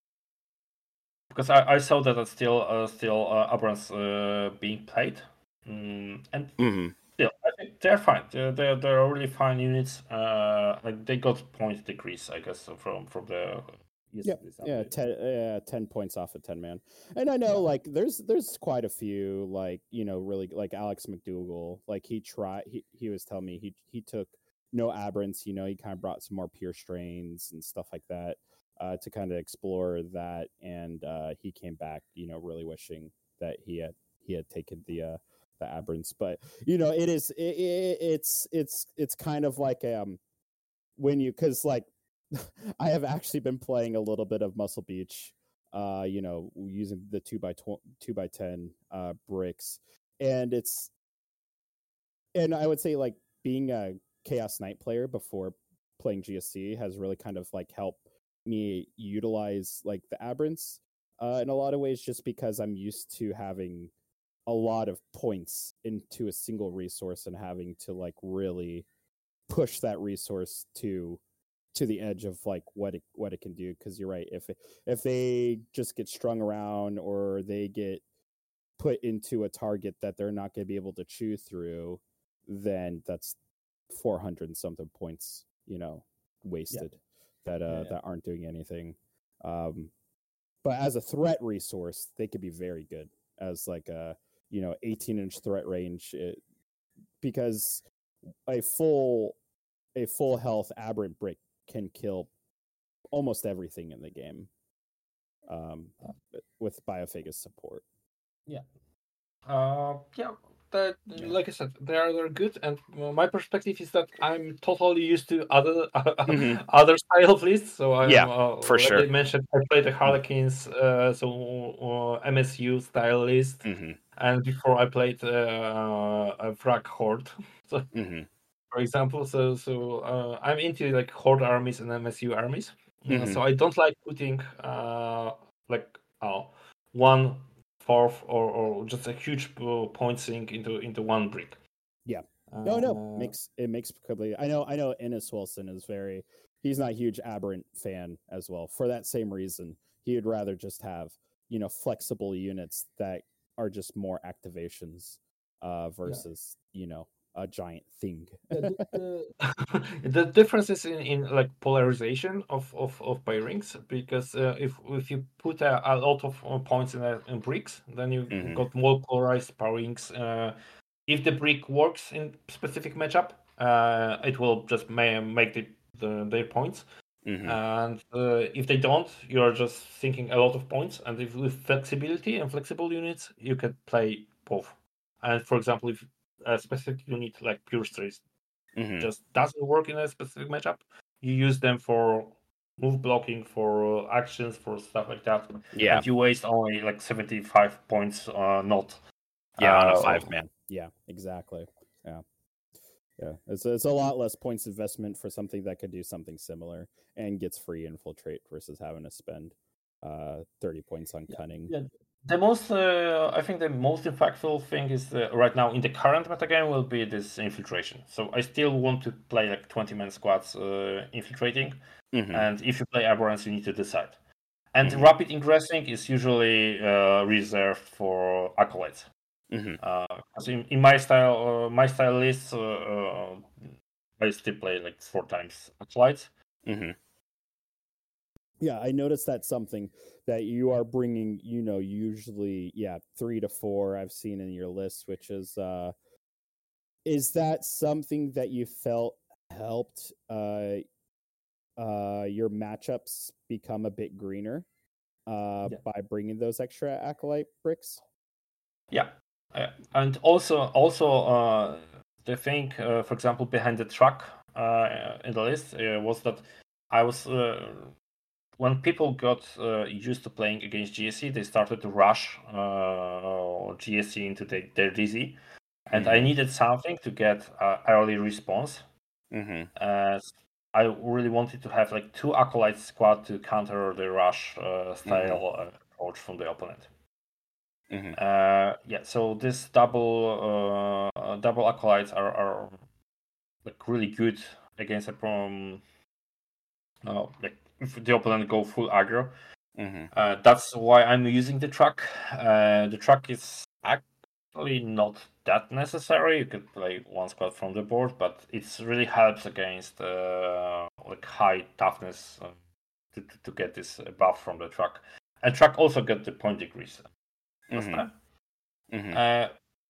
Because I, I saw that it's still uh, still uh, Abrams uh, being played, mm, and
Mm-hmm.
still I think they're fine. They're they're, they're really fine units. Uh, like they got point decrease, I guess, from from the.
Yeah, yeah, ten, uh, ten points off of ten man, and I know
Yeah.
like there's there's quite a few like you know really like Alex McDougall, like he tried he he was telling me he he took no aberrants, you know, he kind of brought some more pure strains and stuff like that uh, to kind of explore that, and uh, he came back, you know, really wishing that he had he had taken the uh, the aberrants, but you know it is it, it, it's it's it's kind of like um when you because like. I have actually been playing a little bit of Muscle Beach, uh, you know, using the two by tw- two by ten uh, bricks, and it's, and I would say like being a Chaos Knight player before playing G S C has really kind of like helped me utilize like the aberrants uh, in a lot of ways, just because I'm used to having a lot of points into a single resource and having to like really push that resource to to the edge of like what it what it can do, because you're right, if if they just get strung around or they get put into a target that they're not going to be able to chew through, then that's four hundred and something points, you know, wasted. Yeah. that uh yeah, yeah. that aren't doing anything. Um but as a threat resource, they could be very good as like a, you know, eighteen inch threat range, it, because a full a full health aberrant brick can kill almost everything in the game um, with Biophagus support.
Yeah. Uh, yeah. That, like I said, they are they're good, and my perspective is that I'm totally used to other mm-hmm. other style of lists. So I
yeah,
am, uh,
for
like
sure.
I mentioned, I played the Harlequins, uh, so uh, M S U style list,
mm-hmm.
and before I played uh, a Vrag Horde. So,
mm-hmm.
for example, so so uh, I'm into like Horde armies and M S U armies.
Mm-hmm.
Uh, so I don't like putting uh, like uh, one fourth or, or just a huge point sink into into one brick.
Yeah. No, no, makes it makes complete. I know, I know. Ennis Wilson is very. He's not a huge aberrant fan as well. For that same reason, he would rather just have, you know, flexible units that are just more activations uh, versus yeah. you know, a giant thing.
the, the, the difference is in, in like polarization of of of by rings, because uh, if if you put a, a lot of uh, points in, a, in bricks, then you mm-hmm. got more polarized power rings. Uh, if the brick works in specific matchup, uh, it will just may, make the, the their points. Mm-hmm. And uh, if they don't, you're just thinking a lot of points. And if with flexibility and flexible units, you can play both. And for example, if a specific unit like Pure Strays mm-hmm. just doesn't work in a specific matchup, you use them for move blocking, for uh, actions, for stuff like that.
Yeah.
And you waste only like seventy-five points, uh, not.
Yeah,
uh,
on a five man.
Yeah, exactly. Yeah. Yeah, it's it's a lot less points investment for something that could do something similar and gets free infiltrate versus having to spend uh, thirty points on
yeah,
cunning.
Yeah. The most, uh, I think, the most impactful thing is uh, right now in the current metagame will be this infiltration. So I still want to play like twenty man squads uh, infiltrating, mm-hmm. and if you play aberrants, you need to decide. And mm-hmm. rapid ingressing is usually uh, reserved for acolytes. Mm-hmm. Uh, in, in my style, uh, my style list, uh, uh, I still play like four times acolytes. Mm-hmm.
Yeah, I noticed that's something that you are bringing. You know, usually, yeah, three to four. I've seen in your list, which is, uh, is that something that you felt helped uh, uh, your matchups become a bit greener uh, yeah. by bringing those extra acolyte bricks?
Yeah. Uh, and also, also uh, the thing, uh, for example, behind the truck uh, in the list uh, was that I was uh, when people got uh, used to playing against G S C, they started to rush uh, G S C into the, their D Z, and
Mhm.
I needed something to get uh, early response.
Mm-hmm.
Uh, I really wanted to have like two acolyte squad to counter the rush uh, style uh, approach from the opponent.
Mm-hmm.
Uh, yeah, so this double uh, double acolytes are, are like really good against a problem. Uh, like if the opponent go full aggro.
Mm-hmm.
Uh, that's why I'm using the truck. Uh, the truck is actually not that necessary. You could play one squad from the board, but it really helps against uh, like high toughness um, to, to, to get this buff from the truck. And truck also get the point decrease last
Mm-hmm.
time.
Mm-hmm.
Uh,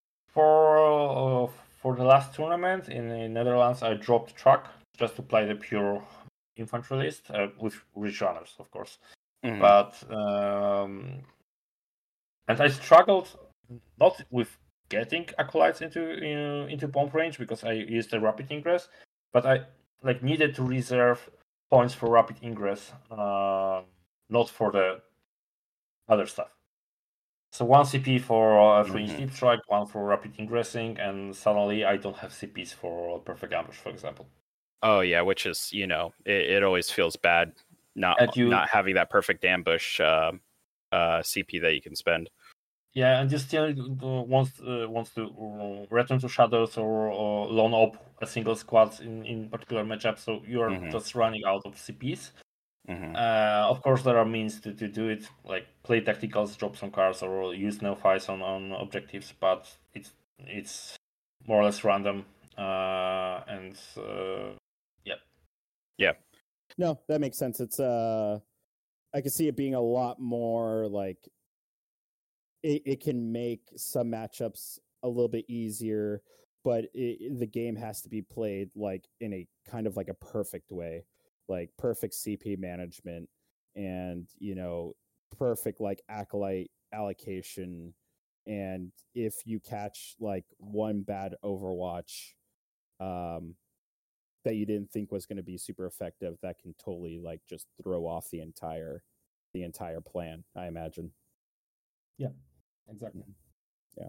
for uh, for the last tournament in the Netherlands, I dropped truck just to play the pure infantry list uh, with rich runners, of course.
Mm-hmm.
But um, and I struggled not with getting acolytes into uh, into bomb range because I used the rapid ingress, but I like needed to reserve points for rapid ingress, uh, not for the other stuff. So one C P for uh, three inch
Mhm.
deep strike, one for rapid ingressing, and suddenly I don't have C Ps for perfect ambush, for example.
Oh yeah, which is, you know, it, it always feels bad not
And you,
not having that perfect ambush uh, uh, C P that you can spend.
yeah, and you still uh, wants uh, wants to uh, return to shadows or, or lone op a single squad in in particular matchup, so you're
Mhm.
just running out of C Ps.
Mhm.
Uh, of course, there are means to, to do it, like play tacticals, drop some cards, or use no fights on, on objectives, but it's it's more or less random. Uh, and uh, yeah,
Yeah.
No, that makes sense. It's uh, I can see it being a lot more like it, it can make some matchups a little bit easier, but it, the game has to be played like in a kind of like a perfect way, like perfect C P management, and you know, perfect like acolyte allocation. And if you catch like one bad Overwatch, um, that you didn't think was going to be super effective, that can totally like just throw off the entire the entire plan, I imagine.
yeah, exactly.
Yeah.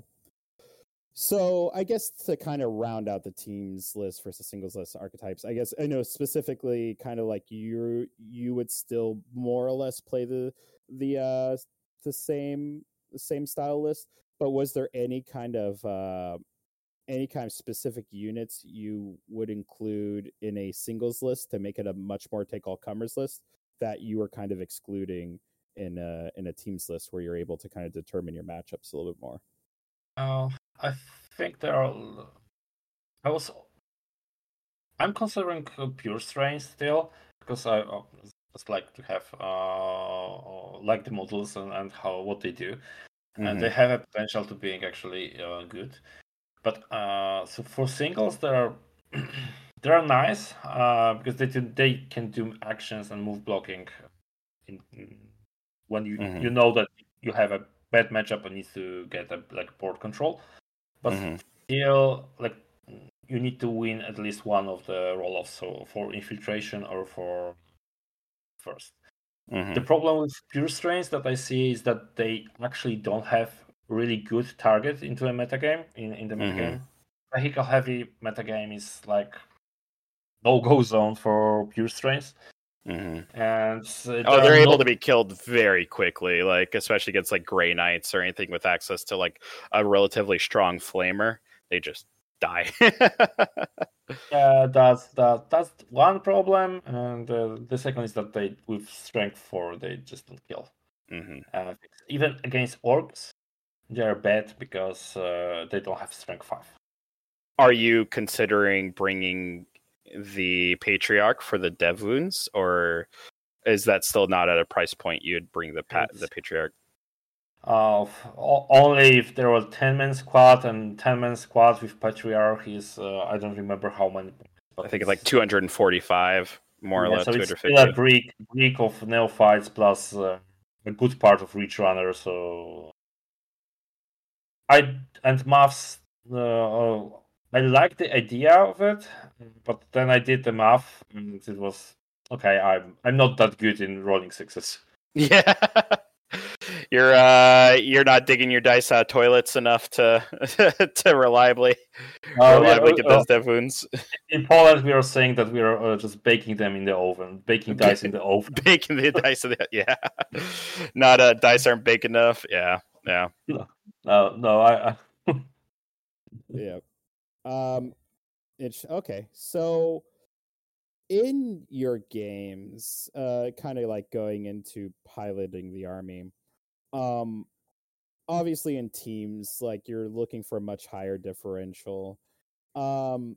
So I guess to kind of round out the teams list versus singles list archetypes, I guess I know specifically kind of like you you would still more or less play the the uh the same the same style list, but was there any kind of uh any kind of specific units you would include in a singles list to make it a much more take all comers list that you were kind of excluding in a in a teams list where you're able to kind of determine your matchups a little bit more?
Uh, I think there are. I was. I'm considering pure strains still because I uh, just like to have uh like the models and, and how what they do,
Mm-hmm.
and they have a potential to being actually uh, good. But uh, so for singles, they are they are nice uh, because they do, they can do actions and move blocking in, in, when you
Mm-hmm.
you know that you have a bad matchup and needs to get a like board control. But
Mm-hmm.
still, like you need to win at least one of the roll-offs, so for infiltration or for first.
Mm-hmm.
The problem with pure strains that I see is that they actually don't have really good target into a metagame in, in the
Mm-hmm.
metagame. Vehicle heavy metagame is like no-go zone for pure strains.
Mm-hmm.
And uh,
oh, they're able
not...
to be killed very quickly, like especially against like Grey Knights or anything with access to like a relatively strong flamer. They just die.
Yeah, that's that. That's one problem, and uh, the second is that they with strength four they just don't kill.
Mm-hmm.
Uh, even against orcs, they are bad because uh, they don't have strength five.
Are you considering bringing the Patriarch for the dev wounds, or is that still not at a price point you'd bring the pat
It's,
the Patriarch?
Uh, only if there was ten man squad and ten man squad with Patriarch is uh, I don't remember how many. But
I think it's like two hundred forty-five, more
yeah,
or less.
so
two
it's
hundred
still a
fifty.
brick brick of neophytes plus uh, a good part of reach runner. So I and maths. Uh, I like the idea of it, but then I did the math and it was okay, I'm I'm not that good in rolling sixes.
Yeah. You're uh you're not digging your dice out of toilets enough to to reliably
Uh,
reliably
yeah,
get
uh,
those dev wounds.
in Poland, we are saying that we are uh, just baking them in the oven, baking dice in the oven.
Baking the dice of the yeah. Not uh dice aren't big enough. Yeah. Yeah.
No, no, no I, I
Yeah. Um. It's okay. So in your games, uh, kind of like going into piloting the army, um, obviously in teams, like you're looking for a much higher differential. Um,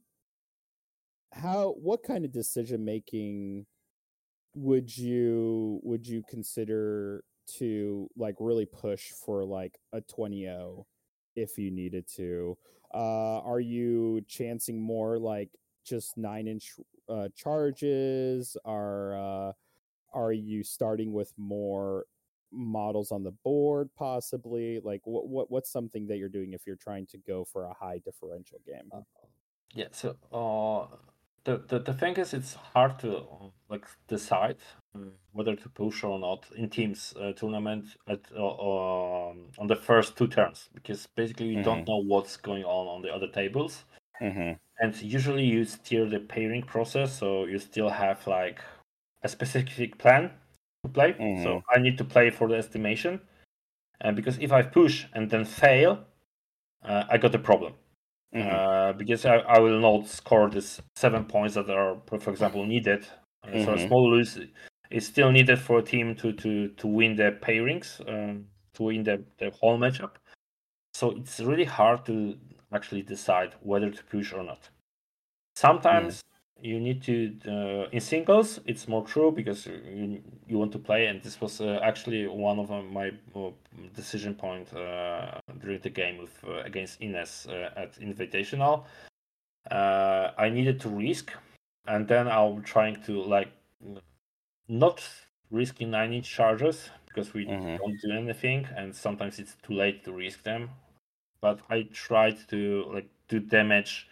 how? What kind of decision making would you would you consider to like really push for like a twenty oh if you needed to? Uh, are you chancing more like just nine inch uh, charges? Are uh, are you starting with more models on the board possibly? Like what what what's something that you're doing if you're trying to go for a high differential game?
yeah. So uh, the, the the thing is, it's hard to uh, like decide uh, whether to push or not in teams uh, tournament at uh, um, on the first two turns, because basically you don't
Mhm.
know what's going on on the other tables.
Mhm.
And usually you steer the pairing process, so you still have like a specific plan to play.
Mhm.
So I need to play for the estimation, and because if I push and then fail, uh, I got a problem.
Mhm.
Uh, because I, I will not score this seven points that are, for example, needed. Uh, So a
Mhm.
small lose is still needed for a team to to to win the pairings, um, to win the, the whole matchup. So it's really hard to actually decide whether to push or not. Sometimes you need to uh, in singles it's more true because you, you want to play, and this was uh, actually one of uh, my uh, decision point uh, during the game with uh, against Ines uh, at Invitational. uh, I needed to risk, and then I'm trying to like not risking nine inch charges because we
Mhm.
don't do anything, and sometimes it's too late to risk them, but I tried to like do damage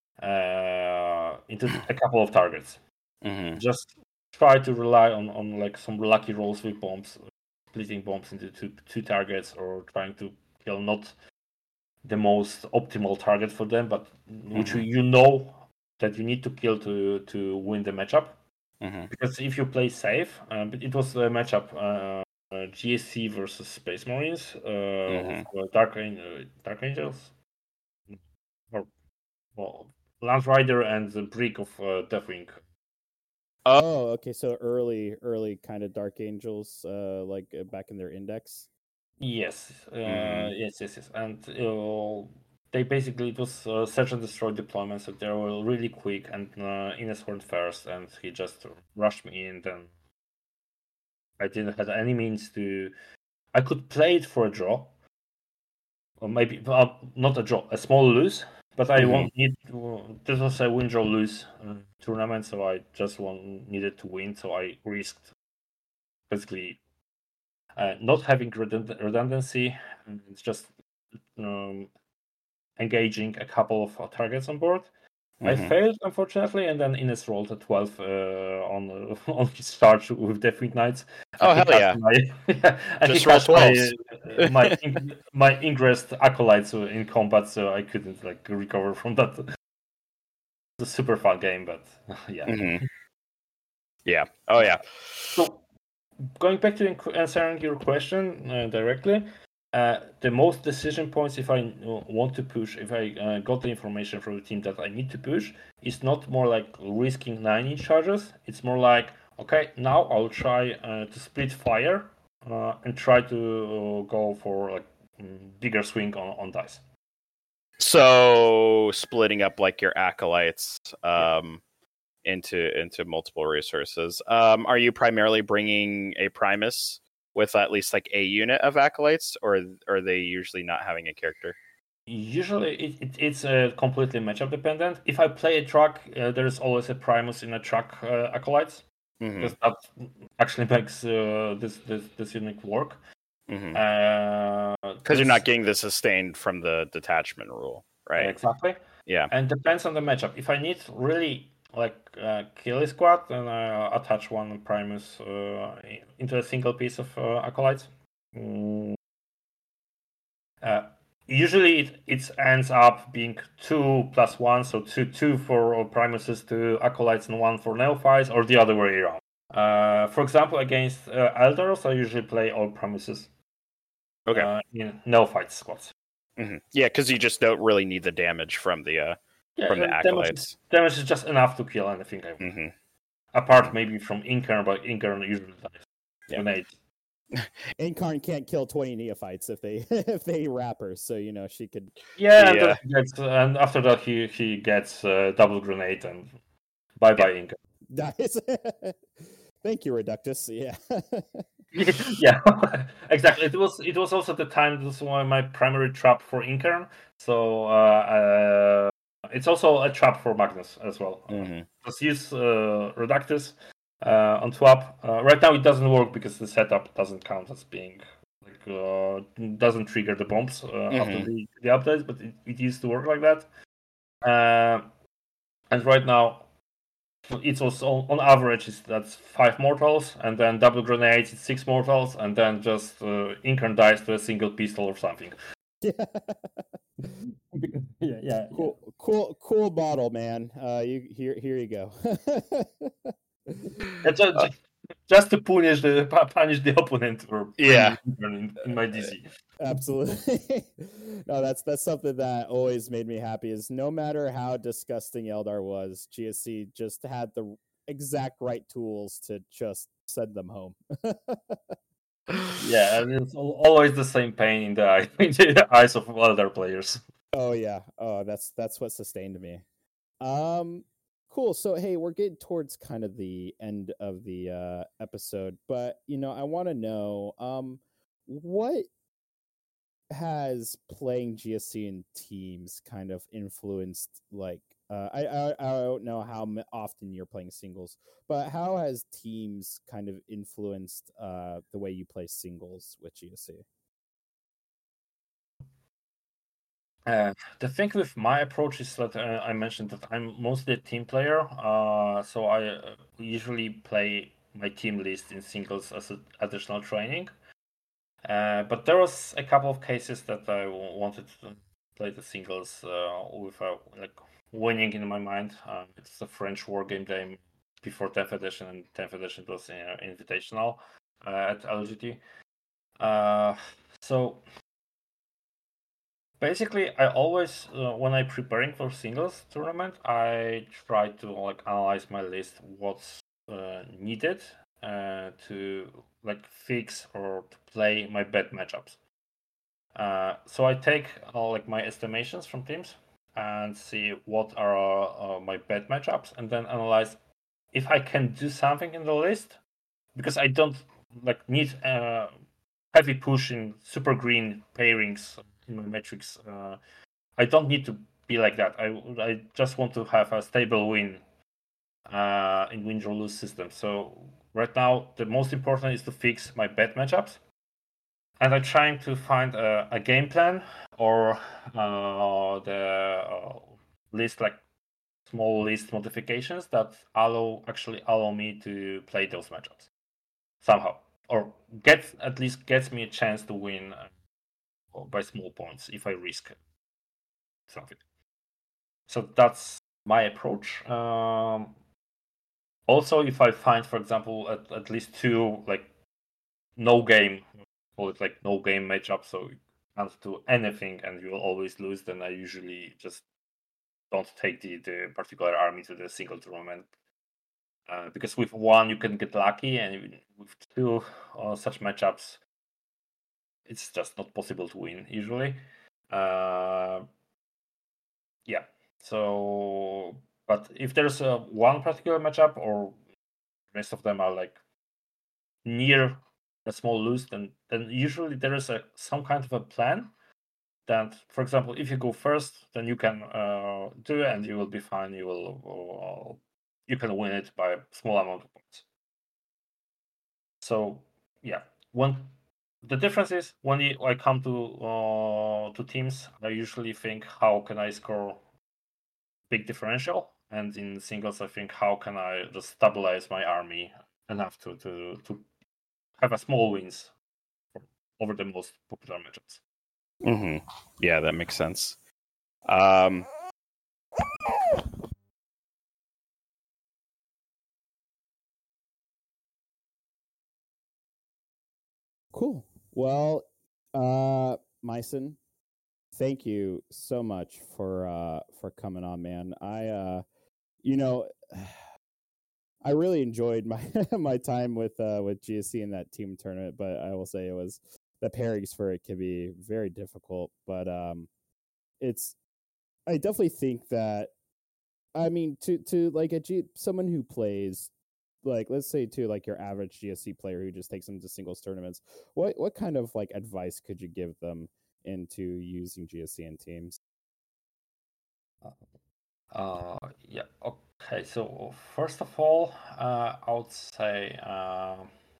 uh, into a couple of targets.
Mhm.
Just try to rely on, on like some lucky rolls with bombs, splitting bombs into two two targets, or trying to kill not the most optimal target for them, but which
Mhm.
you know that you need to kill to to win the matchup.
Mhm.
Because if you play safe, um, it was a matchup uh, uh, G S C versus Space Marines uh,
Mhm.
of uh, Dark uh, Dark Angels, or well, Lance Rider and the Brick of uh, Deathwing.
Oh, okay. So early, early kind of Dark Angels, uh, like uh, back in their index.
Yes, uh,
Mhm.
yes, yes, yes, and uh, they basically it was uh, search and destroy deployment, so they were really quick, and uh, Ines went first, and he just rushed me in. Then I didn't have any means to. I could play it for a draw, or maybe uh, not a draw, a small lose, but I
Mhm.
won't need. To, this was a win draw lose uh, tournament, so I just want, needed to win, so I risked basically uh, not having redund- redundancy. And it's just um, engaging a couple of uh, targets on board. I
Mhm.
failed, unfortunately, and then Ines rolled a twelve uh, on uh, on his charge with Deathwing Knights, and
Oh
he
hell
cashed
yeah!
my and he
Just roll
cashed my
twelves.
uh, my in, my ingress acolytes in combat, so I couldn't like recover from that. It's a super fun game, but yeah.
Mhm. Yeah. Oh yeah.
So going back to inc- answering your question uh, directly, uh, the most decision points if I uh, want to push, if I uh, got the information from the team that I need to push, is not more like risking nine inch charges. It's more like, okay, now I'll try uh, to split fire uh, and try to uh, go for like mm, bigger swing on, on dice.
So splitting up like your acolytes
Yeah.
um, into into multiple resources. Um, are you primarily bringing a Primus with at least like a unit of acolytes, or are they usually not having a character?
Usually, it, it, it's uh, completely matchup dependent. If I play a truck, uh, there's always a Primus in a truck uh, acolytes.
Mm-hmm.
Because that actually makes uh, this, this this unique work.
Mm-hmm.
Because
uh, you're not getting the sustained from the detachment rule, right?
Exactly.
Yeah.
And depends on the matchup. If I need really like uh, kill a squad and uh, attach one Primus uh, into a single piece of uh, acolytes. Mm. Uh, usually it, it ends up being two plus one, so two two for Primuses, two acolytes, and one for neophytes, or the other way around. Uh, for example, against uh, Eldars, I usually play all Primuses.
Okay.
Uh, in neophyte squads.
Mm-hmm. Yeah, because you just don't really need the damage from the uh,
Yeah,
from the
damage
acolytes.
is, damage is just enough to kill anything. I
Mm-hmm.
Apart
Mhm.
maybe from Incarn, but Incarn usually dies.
Yeah.
Grenades.
Incarn can't kill twenty neophytes if they if they wrap her, so you know she could.
Yeah, and,
Yeah.
then he gets, and after that he he gets uh, double grenade and bye bye Incarn.
Nice. Thank you, Reductus. Yeah.
Yeah, exactly. It was it was also the time this was my primary trap for Incarn, so uh, uh, it's also a trap for Magnus as well.
Mm-hmm.
Just use uh, Reductus uh, on swap. Uh, right now it doesn't work because the setup doesn't count as being like uh, doesn't trigger the bombs uh,
Mm-hmm.
after the, the updates, but it, it used to work like that. Uh, and right now it was on, on average is that's five mortals, and then double grenades it's six mortals, and then just uh, Incarn dies to a single pistol or something.
Yeah.
yeah, yeah,
cool,
yeah.
cool, cool model, man. Uh, you here, here you go.
Just, uh, just to punish the punish the opponent for
yeah
in, in my D C.
Absolutely. No, that's that's something that always made me happy. Is no matter how disgusting Eldar was, G S C just had the exact right tools to just send them home.
Yeah, and it's always the same pain in the, eye, in the eyes of other players.
Oh yeah. Oh, that's that's what sustained me. Um, cool. So hey, we're getting towards kind of the end of the uh, episode, but you know, I want to know um, what has playing G S C in teams kind of influenced like uh, I, I I don't know how often you're playing singles, but how has teams kind of influenced uh, the way you play singles with G S C?
Uh, the thing with my approach is that uh, I mentioned that I'm mostly a team player, uh, so I uh, usually play my team list in singles as a, additional training. Uh, but there was a couple of cases that I wanted to play the singles uh, with uh, like winning in my mind. Uh, it's a French war game game before tenth edition, and tenth edition was uh, invitational uh, at L G T. Uh, so basically, I always uh, when I preparing for singles tournament, I try to like analyze my list, what's uh, needed uh, to like fix or to play my bad matchups. Uh, so I take uh, like my estimations from teams and see what are uh, my bad matchups, and then analyze if I can do something in the list, because I don't like need uh, heavy push in super green pairings in my metrics. Uh, I don't need to be like that. I I just want to have a stable win uh, in win or lose system. So right now the most important is to fix my bad matchups. And I'm trying to find a, a game plan or uh, the uh, list, like small list modifications that allow actually allow me to play those matchups somehow, or get at least gets me a chance to win uh, by small points if I risk something. So that's my approach. Um, also, if I find, for example, at, at least two like no game, call it like no game matchup, so can't do anything and you will always lose, then I usually just don't take the, the particular army to the single tournament. Uh, because with one you can get lucky, and with two uh, such matchups, it's just not possible to win usually. Uh, yeah. So, but if there's a one particular matchup, or the rest of them are like near a small lose, then then usually there is a some kind of a plan that, for example, if you go first, then you can uh, do it and you will be fine. You will uh, you can win it by a small amount of points. So yeah, when the difference is when you, I come to uh, to teams, I usually think how can I score big differential and in singles, I think how can I just stabilize my army enough to to to have a small wins over the most popular matchups.
Mm-hmm. Yeah, that makes sense. Um,
Cool. Well, uh, Myson, thank you so much for uh, for coming on, man. I, uh, you know, I really enjoyed my my time with uh, with G S C in that team tournament, but I will say it was the pairings for it can be very difficult. But um, it's I definitely think that I mean to to like a G, someone who plays like let's say to like your average G S C player who just takes them to singles tournaments, what what kind of like advice could you give them into using G S C in teams?
Uh, yeah. Okay. So first of all, uh, I would say uh,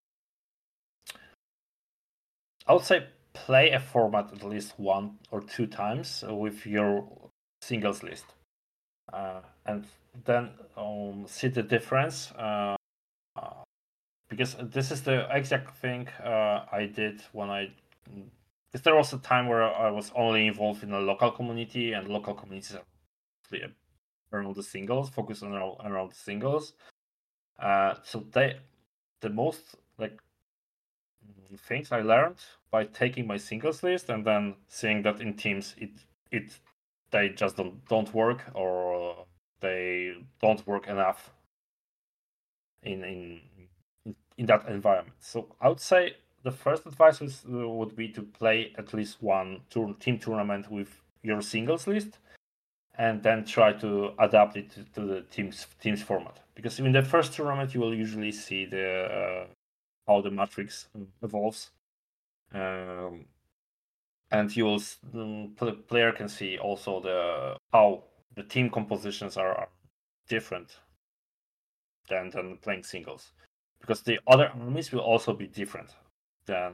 I would say play a format at least one or two times with your singles list, uh, and then um, see the difference. Uh, uh, because this is the exact thing uh, I did when I. Because there was a time where I was only involved in a local community, and local communities are around the singles, focus on around, around the singles. Uh, so they, the most like things I learned by taking my singles list and then seeing that in teams it it they just don't don't work or they don't work enough in in in that environment. So I would say the first advice was, uh, would be to play at least one tour, team tournament with your singles list, and then try to adapt it to, to the teams teams format. Because in the first tournament, you will usually see the uh, how the matrix evolves, um, and you will um, player can see also the how the team compositions are, are different than than playing singles, because the other armies will also be different than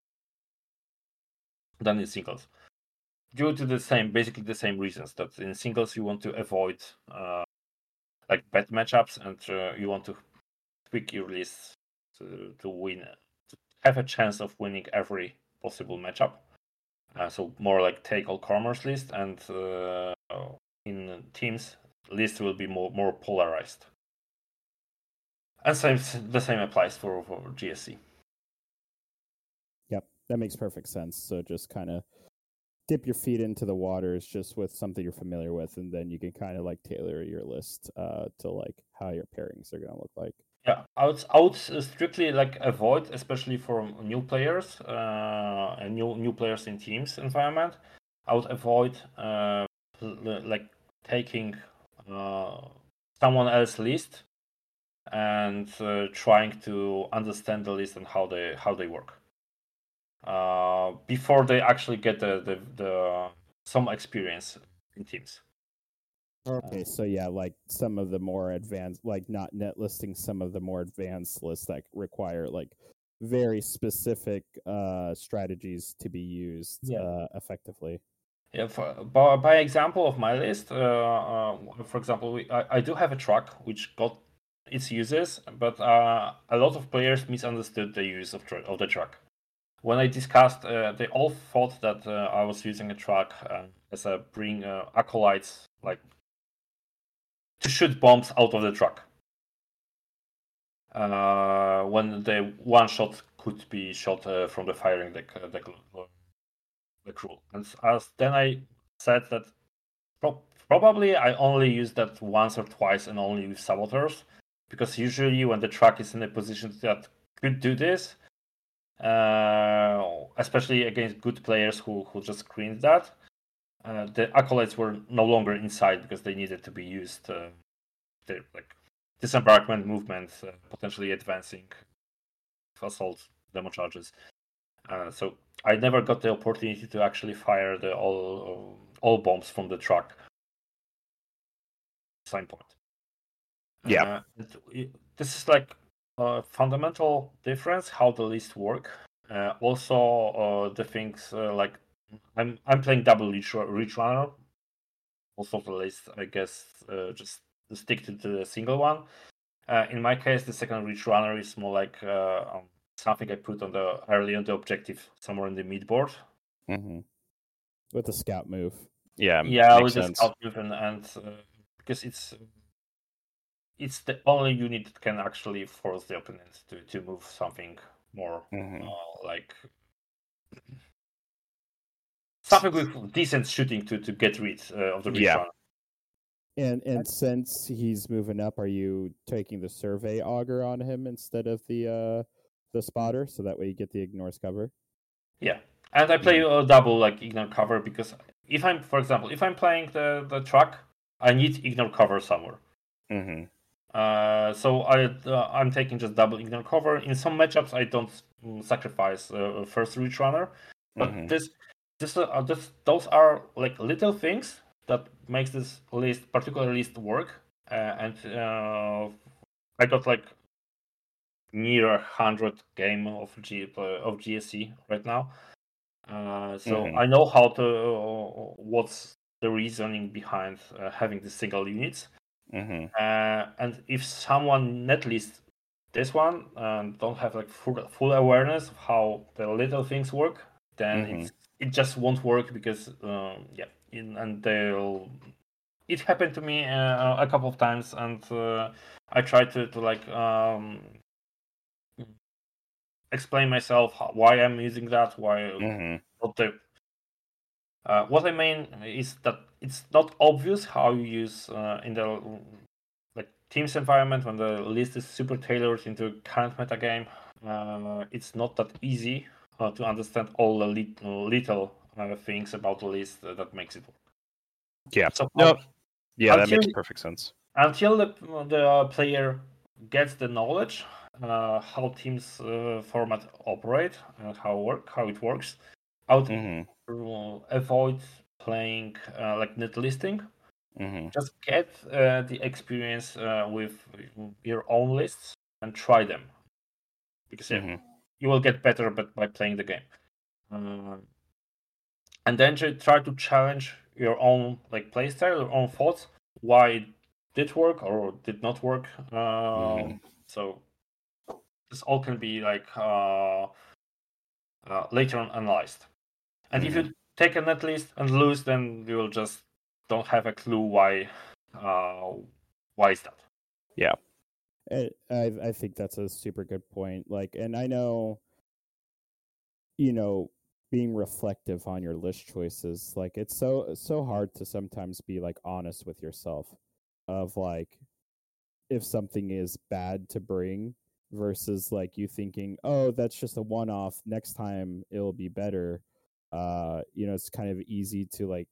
than in singles, due to the same basically the same reasons that in singles you want to avoid uh, like bad matchups, and uh, you want to pick your list to, to win, to have a chance of winning every possible matchup. Uh, so more like take all comers list, and uh, in teams list will be more more polarized. And same the same applies for, for G S C.
Yep, that makes perfect sense. So just kind of dip your feet into the waters just with something you're familiar with, and then you can kind of like tailor your list uh, to like how your pairings are going to look like.
Yeah, I would, I would strictly like avoid, especially for new players uh, and new new players in teams environment. I would avoid uh, like taking uh, someone else's list and uh, trying to understand the list and how they how they work uh, before they actually get the, the the some experience in teams.
Okay, so yeah, like some of the more advanced, like not net listing some of the more advanced lists that require like very specific uh, strategies to be used
Yeah.
uh, effectively.
Yeah, for, by, by example of my list, uh, uh, for example, we, I, I do have a truck which got its uses, but uh, a lot of players misunderstood the use of, tr- of the truck. When I discussed, uh, they all thought that uh, I was using a truck uh, as a bring uh, acolytes, like to shoot bombs out of the truck. Uh, when the one shot could be shot uh, from the firing deck, uh, deck, the crew. And as then I said that pro- probably I only use that once or twice, and only with saboteurs, because usually when the truck is in a position that could do this, uh, especially against good players who, who just screened that, uh, the acolytes were no longer inside because they needed to be used. Uh, they, like disembarkment movement, uh, potentially advancing assault demo charges. Uh, so I never got the opportunity to actually fire the all all bombs from the truck. Sign point.
Yeah.
Uh, it, it, this is like a fundamental difference how the lists work. Uh, also, uh, the things uh, like I'm I'm playing double reach, reach runner. Also, the list I guess uh, just to stick to the single one. Uh, in my case, the second reach runner is more like uh, um, something I put on the early on the objective, somewhere in the mid board.
Mm-hmm. With the scout move.
Yeah,
Yeah,
makes
with the
sense.
scout move, and, and uh, because it's it's the only unit that can actually force the opponent to, to move something more
Mhm.
uh, like something with decent shooting to, to get rid uh, of the reach
Yeah.
runner.
And and since he's moving up, are you taking the survey auger on him instead of the uh the spotter, so that way you get the ignores cover?
Yeah, and I play a double like ignore cover because if I'm, for example, if I'm playing the the truck, I need ignore cover somewhere.
Mm-hmm.
Uh, so I uh, I'm taking just double ignore cover. In some matchups, I don't mm, sacrifice uh, first reach runner, but
Mhm.
this this uh, this those are like little things that makes this list particular list work. Uh, and uh, I got like near a hundred game of G uh, of G S C right now. Uh, so
Mhm.
I know how to uh, what's the reasoning behind uh, having the single units.
Mm-hmm.
Uh, and if someone netlist this one and don't have like full, full awareness of how the little things work, then
Mhm.
it's it just won't work because um, yeah, in, and they'll. It happened to me uh, a couple of times, and uh, I tried to to like um, explain myself how, why I'm using that, why
Mm-hmm.
what the uh, what I mean is that it's not obvious how you use uh, in the like Teams environment when the list is super tailored into current meta game. Uh, it's not that easy uh, to understand all the lit- little uh, things about the list uh, that makes it work.
Yeah.
So
No.
um,
Yeah, that
until
makes perfect sense.
until the the player gets the knowledge uh, how teams uh, format operate and how work how it works, I would
Mm-hmm.
uh, avoid playing uh, like net listing.
Mm-hmm.
Just get uh, the experience uh, with your own lists and try them, because yeah,
Mm-hmm.
you will get better but by playing the game. Um, and then to try to challenge your own like playstyle, your own thoughts, why it did work or did not work. Um,
Mhm.
So this all can be like uh, uh, later on analyzed. And if
Mhm.
you take a net list and lose, then you will just don't have a clue why. Uh, why is that?
Yeah.
I I I think that's a super good point. Like, and I know, you know, being reflective on your list choices, like it's so so hard to sometimes be like honest with yourself, of like if something is bad to bring versus like you thinking, oh, that's just a one off. Next time it'll be better. Uh, you know, it's kind of easy to like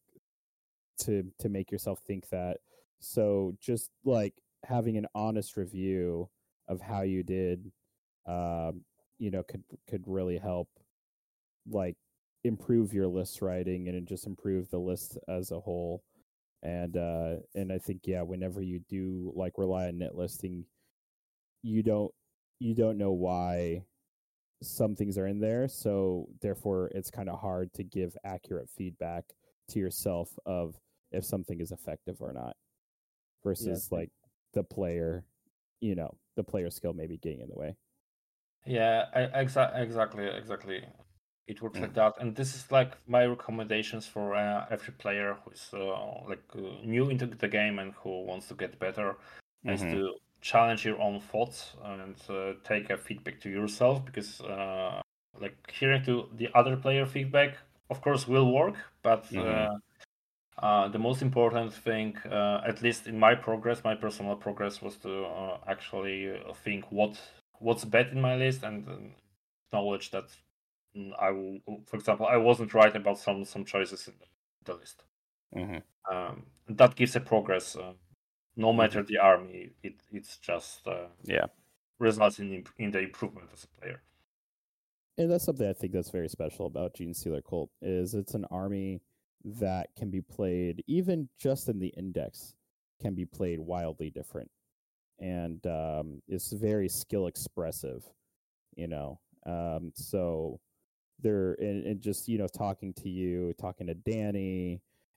to to make yourself think that. So just like having an honest review of how you did, um, you know, could could really help like improve your list writing and just improve the list as a whole. And uh and I think yeah, whenever you do like rely on net listing, you don't you don't know why some things are in there, so therefore it's kind of hard to give accurate feedback to yourself of if something is effective or not, versus
Yeah.
like the player, you know, the player skill maybe getting in the way.
Yeah, exa- exactly, exactly. It works like that, and this is like my recommendations for uh, every player who's uh, like uh, new into the game and who wants to get better, is
Mhm.
to challenge your own thoughts and uh, take a feedback to yourself, because uh, like hearing to the other player feedback, of course, will work, but
Mhm.
uh, uh, the most important thing, uh, at least in my progress, my personal progress, was to uh, actually uh, think what what's bad in my list and uh, acknowledge that mm, I will, for example, I wasn't right about some some choices in the list.
Mhm.
Um, that gives a progress. Uh, no matter the army, it it's just uh,
Yeah.
results in in the improvement as a player.
And that's something I think that's very special about Genestealer Cult, is it's an army that can be played even just in the index, can be played wildly different, and um, it's very skill expressive, you know. Um, so there, and, and just you know, talking to you, talking to Danny,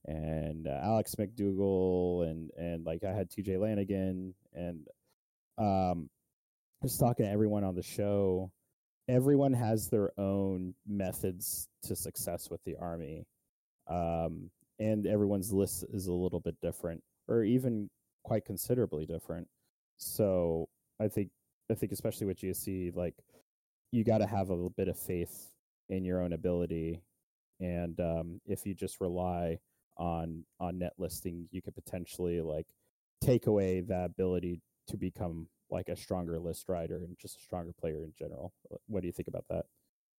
and uh, Alex McDougall, and and like I had T J Lanigan, and um, just talking to everyone on the show. Everyone has their own methods to success with the army, um, and everyone's list is a little bit different, or even quite considerably different. So I think I think especially with G S C, like you got to have a little bit of faith in your own ability, and um, if you just rely on on net listing, you could potentially like take away that ability to become like a stronger list rider and just a stronger player in general. What do you think about that?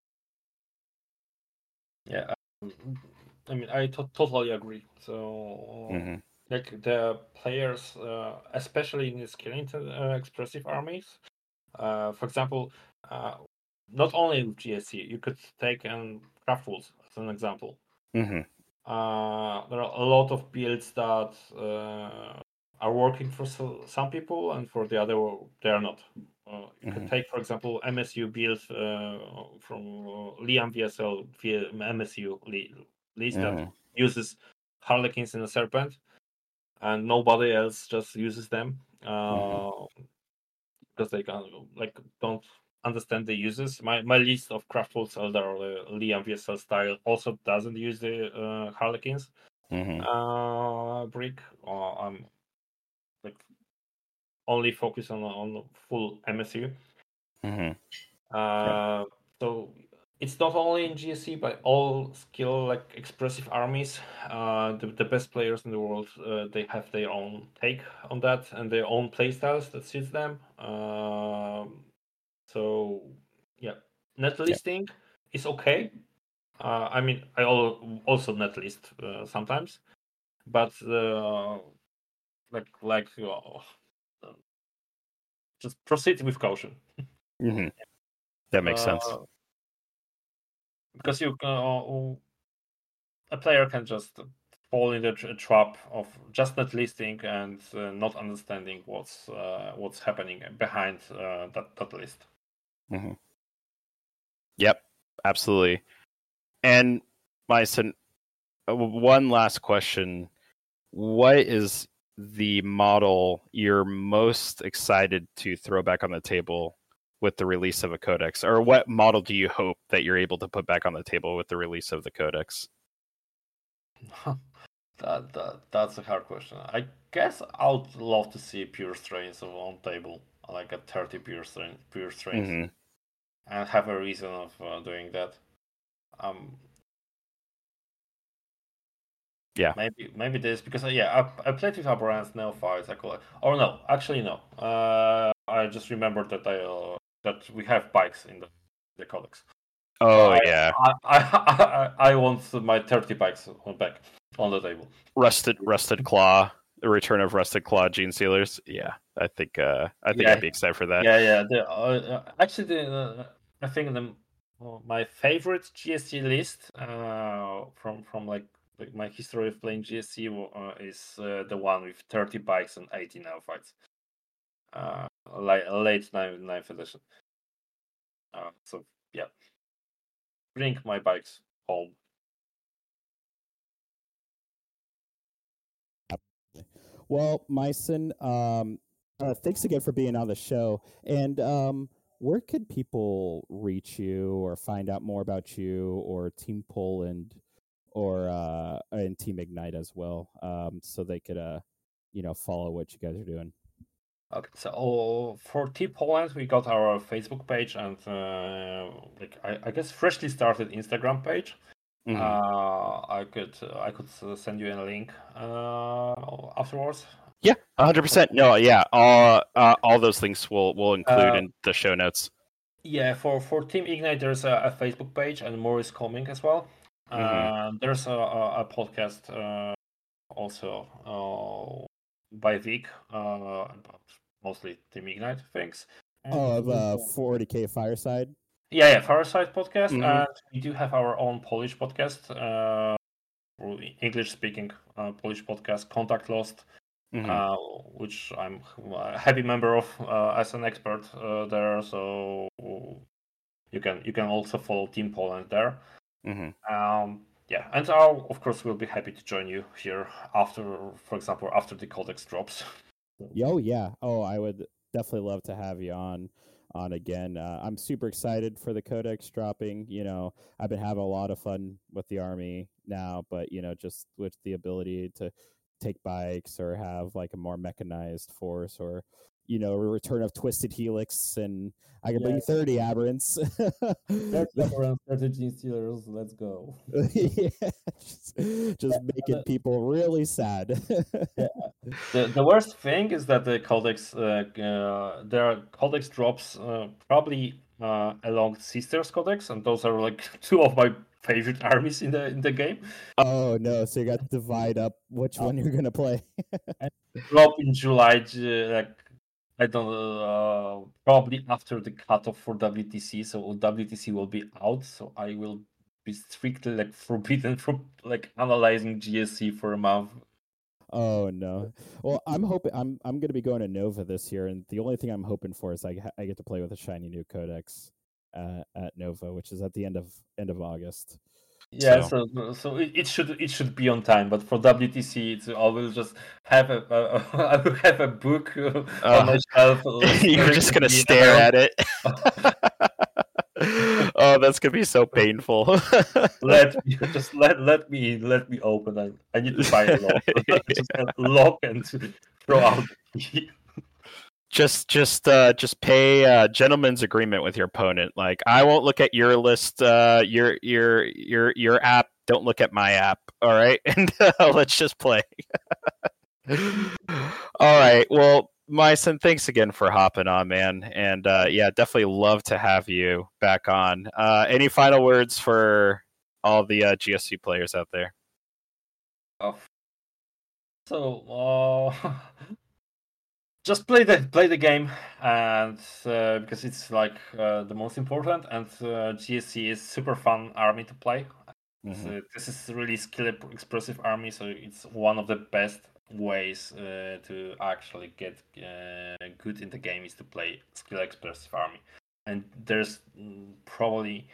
Yeah, um, I mean, I to- totally agree. So,
Mm-hmm.
like the players, uh, especially in the scaling uh, expressive armies, uh, for example, uh, not only with G S C, you could take um, Craftwools as an example.
Mm-hmm.
Uh, there are a lot of builds that uh, are working for so, some people, and for the other, they are not. Uh, you
Mm-hmm.
could take, for example, M S U build uh, from uh, Liam V S L via M S U li- list
Mm-hmm.
that uses Harlequins and a Serpent, and nobody else just uses them uh,
Mm-hmm.
because they can like don't understand the uses. My my list of Craftfuls Eldar uh, Liam V S L style also doesn't use the uh, Harlequins
Mm-hmm.
uh, brick. Uh, I'm like only focus on on full M S U.
Mm-hmm.
Uh, so it's not only in G S C, but all skill like expressive armies. Uh, the, the best players in the world, uh, they have their own take on that and their own playstyles that suits them. Um, so yeah, net
Yeah.
listing is okay. Uh, I mean, I al- also net list uh, sometimes, but uh, like like uh, just proceed with caution.
Mm-hmm. That makes sense.
Uh, because you uh, a player can just fall in the tra- trap of just net listing and uh, not understanding what's uh, what's happening behind uh, that that list.
Mm-hmm. Yep, absolutely. And my son, uh, one last question: what is the model you're most excited to throw back on the table with the release of a codex, or what model do you hope that you're able to put back on the table with the release of the codex?
that, that that's a hard question. I guess I would love to see pure strains on table, like a thirty pure strain, pure strains,
Mm-hmm.
and have a reason of uh, doing that. Um,
Yeah.
maybe maybe this because uh, yeah, I, I played with Aberrance Neophytes. I call it. Or no, actually no. Uh, I just remembered that I uh, that we have bikes in the the codex. So
Oh
I,
yeah.
I, I, I, I want my thirty bikes on back on the table.
Rusted Rusted Claw, the return of Rusted Claw Gene Sealers. Yeah, I think uh, I think
Yeah,
I'd be excited for that.
yeah, yeah. The, uh, actually, the, uh, I think the uh, my favorite G S C list uh, from from like, like my history of playing G S C uh, is uh, the one with thirty bikes and eighty neophytes. Uh, like late ninth, ninth edition. Uh, so yeah, bring my bikes home.
Well, Myson, um, uh, thanks again for being on the show. And um, where could people reach you or find out more about you or Team Poland or uh, and Team Ignite as well, um, so they could, uh, you know, follow what you guys are doing?
Okay, so for Team Poland, we got our Facebook page and uh, like I, I guess freshly started Instagram page.
Mm-hmm.
Uh, I could I could send you a link uh, afterwards.
Yeah, one hundred percent. No, yeah, all uh, all those links will will include
Uh,
in the show notes.
yeah, for for Team Ignite, there's a, a Facebook page and more is coming as well.
Mm-hmm.
Uh, there's a, a, a podcast uh, also uh, by Vic uh, about mostly Team Ignite things.
Oh, of
And
uh, forty K Fireside.
yeah, yeah, Fireside podcast,
Mm-hmm.
and we do have our own Polish podcast, uh, English speaking uh, Polish podcast, Contact Lost.
Mm-hmm.
Uh, which I'm a heavy member of uh, as an expert uh, there. So you can you can also follow Team Poland there.
Mm-hmm.
Um, yeah, and I'll, of course, we'll be happy to join you here after, for example, after the Codex drops.
Oh yeah. Oh, I would definitely love to have you on on again. Uh, I'm super excited for the Codex dropping. You know, I've been having a lot of fun with the army now, but you know, just with the ability to take bikes or have like a more mechanized force, or you know, a return of Twisted Helix, and I can
Yeah.
bring thirty aberrants.
Let's go around thirty Gene Stealers. Let's go.
yeah, just, just making people really sad.
The the worst thing is that the Codex, uh, uh, there are Codex drops uh, probably uh, along Sisters Codex, and those are like two of my favorite armies in the in the game.
Oh no! So you got to divide up which one you're gonna play.
Drop in July, uh, like I don't know, uh, probably after the cutoff for W T C. So W T C will be out, so I will be strictly like forbidden from like analyzing G S C for a month.
Oh no! Well, I'm hoping I'm I'm gonna be going to Nova this year, and the only thing I'm hoping for is I ha- I get to play with a shiny new Codex uh, at Nova, which is at the end of end of August.
Yeah,
So-
so so it, it should it should be on time, but for W T C, it's, I will just have a, a I will have a book uh,
Uh,
on my shelf. uh,
You're just gonna stare at it. Oh, that's gonna be so painful.
Let me just let let me let me open. I, I need to buy a lock. Just a lock and throw out the key.
just just uh just pay a gentleman's agreement with your opponent. Like, I won't look at your list, uh your your your your app, don't look at my app, all right? And uh, let's just play. All right, well, Myson, thanks again for hopping on, man. And uh yeah, definitely love to have you back on. Uh any final words for all the uh, G S C players out there?
Oh. So uh, just play the play the game, and uh, because it's like uh, the most important, and uh, G S C is super fun army to play.
Mhm.
So this is really skill expressive army, so it's one of the best ways uh, to actually get uh, good in the game is to play skill expressive army. And there's mm, probably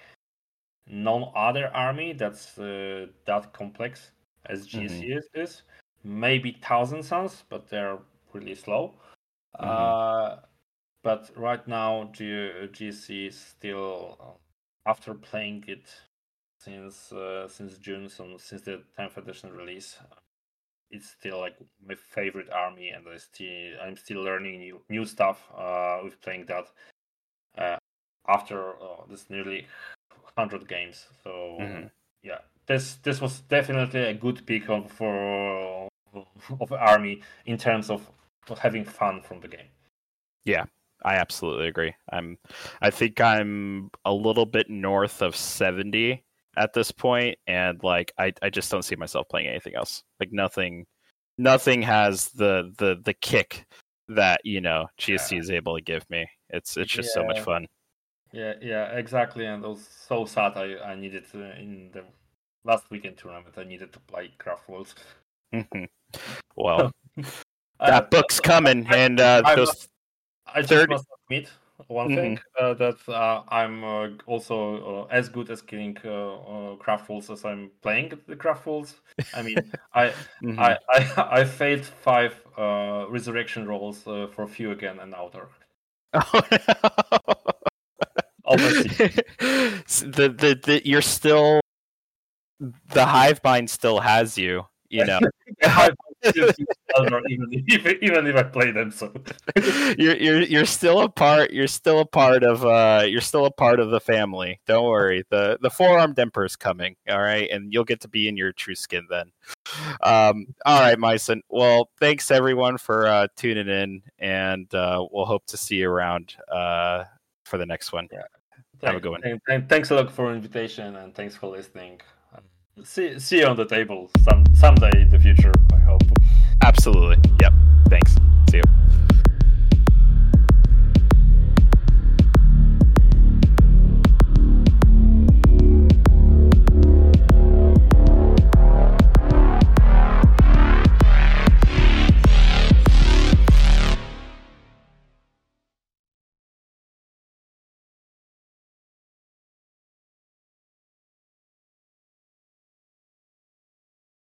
no other army that's uh, that complex as G S C
Mhm.
is, is. Maybe Thousand Suns, but they're really slow.
Mhm.
Uh, but right now, G- GSC is still, uh, after playing it since uh, since June, so since the tenth edition release, it's still like my favorite army, and I still I'm still learning new new stuff uh, with playing that. Uh, after uh, this nearly hundred games, so
Mhm.
yeah, this this was definitely a good pick of for of army in terms of having fun from the game.
Yeah, I absolutely agree. I'm I think I'm a little bit north of seventy at this point, and like I, I just don't see myself playing anything else. Like nothing nothing has the the the kick that, you know, G S C
Yeah.
is able to give me. It's it's just so much
Yeah.
fun.
Yeah, yeah, exactly. And I was so sad I, I needed to, in the last weekend tournament, I needed to play Craft Worlds.
Mhm. Well,
Uh,
that book's coming,
I-
and uh,
I
those
must- I just
third-
must admit one thing uh, that uh, I'm uh, also uh, as good as killing uh, uh, Craft Worlds as I'm playing the Craft Worlds. I mean, I,
Mhm.
I I I failed five uh, resurrection rolls uh, for Few again and Outer.
Oh, no.
Obviously.
the, the the you're still the Hivebind still has you, you know.
I still use Eldar even if even if I play them, so
you're you're you're still a part. You're still a part of. Uh, you're still a part of the family. Don't worry. the The four armed emperor's coming. All right, and you'll get to be in your true skin then. Um, all right, Myson. Well, thanks everyone for uh, tuning in, and uh, we'll hope to see you around uh, for the next one.
Yeah.
Have a good one.
Thank- thank- Thanks a lot for invitation and thanks for listening. See see you on the table some someday in the future.